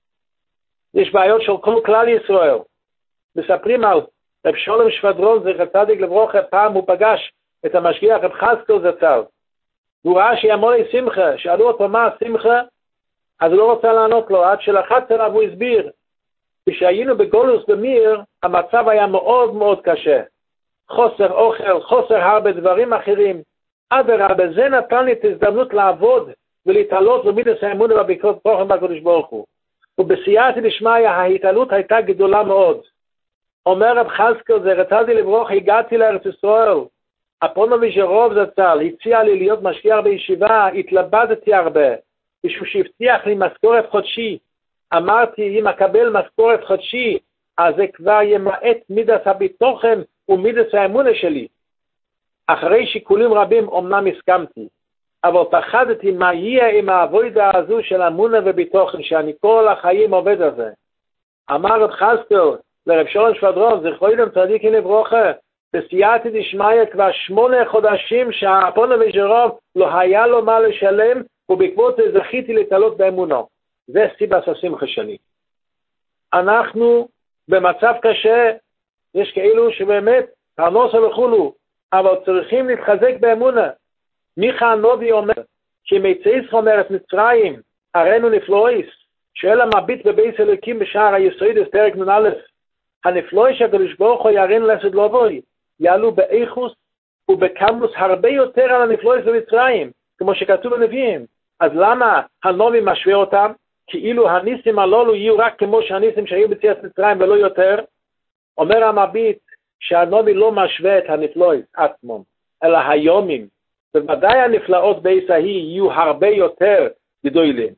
יש בעיות של כל כלל ישראל. מספרים על רב שלום שבדרון, זכר צדיק לברכה, פעם הוא פגש את המשגיח רב חזקאל זצ"ל, והוא ראה שיהיה שמחה, שאלו אותו מה השמחה, אז הוא לא רוצה לענות לו, עד שלחץ עליו הוא הסביר, כשהיינו בגולוס במיר, המצב היה מאוד מאוד קשה. חוסר אוכל, חוסר הרבה דברים אחרים. אדרבה, זה נתן לי את ההזדמנות לעבוד ולהתעלות במידת האמונה והביקורת פרוכם בקדוש ברוך הוא. ובסייעתא דשמיא ההתעלות הייתה גדולה מאוד. אומר רב חזקאל, זכר צדיק לברכה, הגעתי לארץ ישראל. הפוניבז' רוב זצ"ל הציע לי להיות משגיח בישיבה, התלבטתי הרבה, משום שהבטיח לי משכורת חודשי. אמרתי, אם אקבל משכורת חודשי, אז זה כבר ימעט מידת הביטוחן ומידת האמונה שלי. אחרי שיקולים רבים אומנם הסכמתי, אבל פחדתי מה יהיה עם העבודה הזו של אמונה וביטוחן, שאני כל החיים עובד על זה. אמר רב חזקאל לרב שלום שבדרון, זכרו צדיק לברכה, בסייעתא דשמיא כבר שמונה חודשים שהפוניבז' רוב לא היה לו מה לשלם, ובעקבות זה זכיתי להתעלות באמונו. זה סיבת השמחה שלי. אנחנו במצב קשה, יש כאלו שבאמת פרנסה וכולו, אבל צריכים להתחזק באמונה. מיכה הנביא אומר, כשמציאס אומר את מצרים, הראינו נפלאויס, שואל המביט בבית אלוקים בשער היסוד פרק נ"א, הנפלאויס שהקדוש ברוך הוא ירין לעשות לבוי, יעלו באיכוס ובכמות הרבה יותר על הנפלאויס במצרים, כמו שכתוב בנביאים. אז למה הנביא משווה אותם? כאילו הניסים הללו יהיו רק כמו שהניסים שהיו ביציאת מצרים ולא יותר. אומר המביט שהנביא לא משווה את הנפלאות עצמם, אלא היומים. בוודאי הנפלאות בעיס ההיא יהיו הרבה יותר גדולים.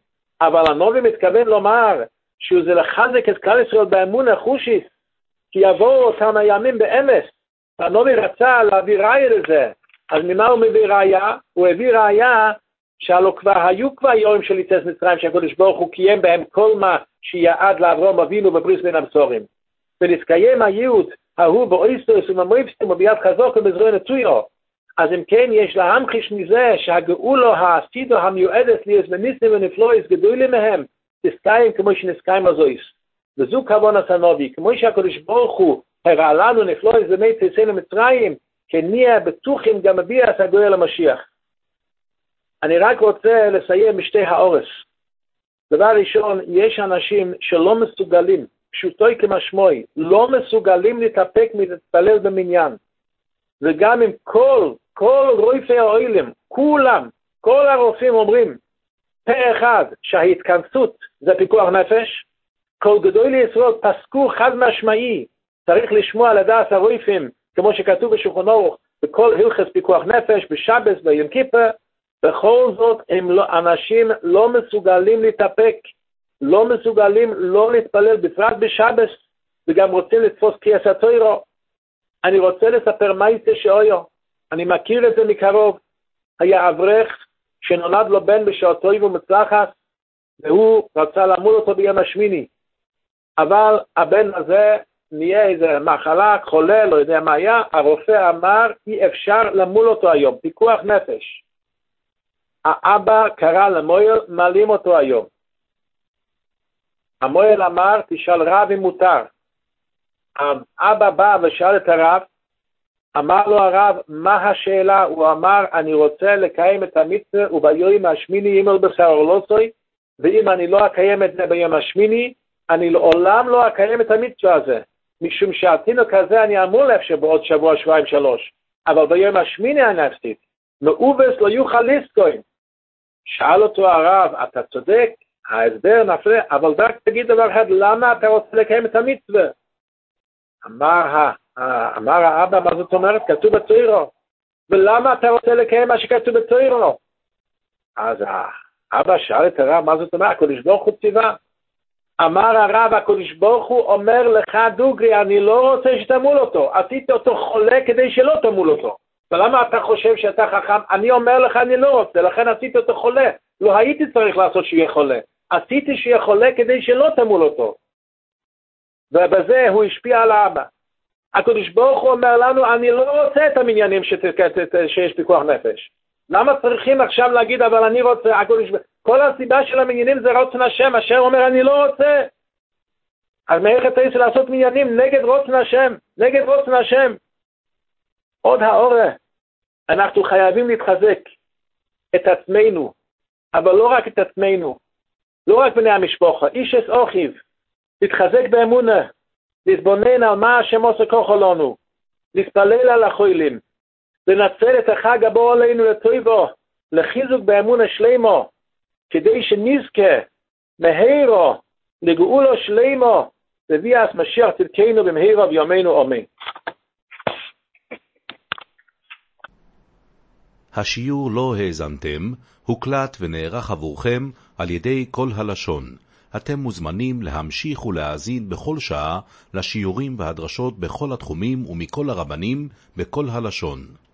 אבל הנובי מתכוון לומר שזה לחזק את כלל ישראל באמון החושיס, כי יבואו אותם הימים באמס. הנובי רצה להביא ראיה לזה. אז ממה הוא מביא ראיה? הוא הביא ראיה שהלא כבר היו כבר יום של יציאת מצרים שהקדוש ברוך הוא קיים בהם כל מה שיעד לאברהם אבינו בברית בין הבשורים. ונתקיים הייעוד ההוא באויסטוס וממויפסטים וביד חזוק ובזרוע נטויו. אז אם כן יש להמחיש מזה שהגאולו העשידו המיועדת ליאס וניסים ונפלויס גדולים מהם תסקיים כמו שנסקיים הזויס. וזו כוונת הנביא, כמו שהקדוש ברוך הוא הראה לנו נפלויס ומי תצאנו מצרים, כנהיה בטוחים גם מביע הגואל המשיח. אני רק רוצה לסיים בשתי האורס. דבר ראשון, יש אנשים שלא מסוגלים, פשוטוי כמשמעוי, לא מסוגלים להתאפק מלהתפלל במניין. וגם אם כל, כל רופאי האוילם, כולם, כל הרופאים אומרים, פה אחד, שההתכנסות זה פיקוח נפש, כל גדולי ישראל פסקו חד משמעי, צריך לשמוע לדעת הרופאים, כמו שכתוב בשולחן ערוך, בכל הלכות פיקוח נפש, בשבת, ביום כיפור, בכל זאת הם לא, אנשים לא מסוגלים להתאפק, לא מסוגלים לא להתפלל, בפרט בשבת, וגם רוצים לתפוס קריאת התורה. אני רוצה לספר מה יצא שאויו. אני מכיר את זה מקרוב. היה אברך שנולד לו בן בשעה טובה ומצלחת, והוא רצה למול אותו ביום השמיני. אבל הבן הזה נהיה איזה מחלה, חולה, לא יודע מה היה, הרופא אמר, אי אפשר למול אותו היום, פיקוח נפש. האבא קרא למויל, מעלים אותו היום. המויל אמר, תשאל רב אם מותר. האבא בא ושאל את הרב, אמר לו הרב, מה השאלה? הוא אמר, אני רוצה לקיים את המצווה, וביום השמיני ימל בשר אורלוסוי, ואם אני לא אקיים את זה ביום השמיני, אני לעולם לא אקיים את המצווה הזה. משום שהתינוק הזה אני אמור לאפשר בעוד שבוע, שבועיים, שלוש. אבל ביום השמיני אני אפסיד. מאובס לא יוכל לסקוין. שאל אותו הרב, אתה צודק, ההסבר נפלא, אבל רק תגיד דבר אחד, למה אתה רוצה לקיים את המצווה? אמר, אמר האבא, מה זאת אומרת? כתוב בתורה. ולמה אתה רוצה לקיים מה שכתוב בתורה? אז האבא שאל את הרב, מה זאת אומרת? הקדוש ברוך הוא ציווה. אמר הרב, הקדוש ברוך הוא אומר לך דוגרי, אני לא רוצה שתמול אותו. עשיתי אותו חולה כדי שלא תמול אותו. ולמה אתה חושב שאתה חכם? אני אומר לך, אני לא רוצה, לכן עשיתי אותו חולה. לא הייתי צריך לעשות שיהיה חולה. עשיתי שיהיה חולה כדי שלא תמול אותו. ובזה הוא השפיע על האבא. הקדוש ברוך הוא אומר לנו, אני לא רוצה את המניינים שיש פיקוח נפש. למה צריכים עכשיו להגיד, אבל אני רוצה, הקדוש... כל הסיבה של המניינים זה רצון השם, אשר אומר, אני לא רוצה. אז מאיך אתה צריך לעשות מניינים נגד רצון השם, נגד רצון השם. עוד האורה, אנחנו חייבים להתחזק את עצמנו, אבל לא רק את עצמנו, לא רק בני המשפחה, איש אס אוכיב, להתחזק באמונה, להתבונן על מה השם עושה כוחו לנו, להתפלל על החולים, לנצל את החג הבא עלינו לטובו, לחיזוק באמונה שלמה, כדי שנזכה מהירו לגאולו שלמה, לביאת משיח צדקנו במהירו ביומנו אמן. השיעור לא האזנתם, הוקלט ונערך עבורכם על ידי כל הלשון. אתם מוזמנים להמשיך ולהאזין בכל שעה לשיעורים והדרשות בכל התחומים ומכל הרבנים בכל הלשון.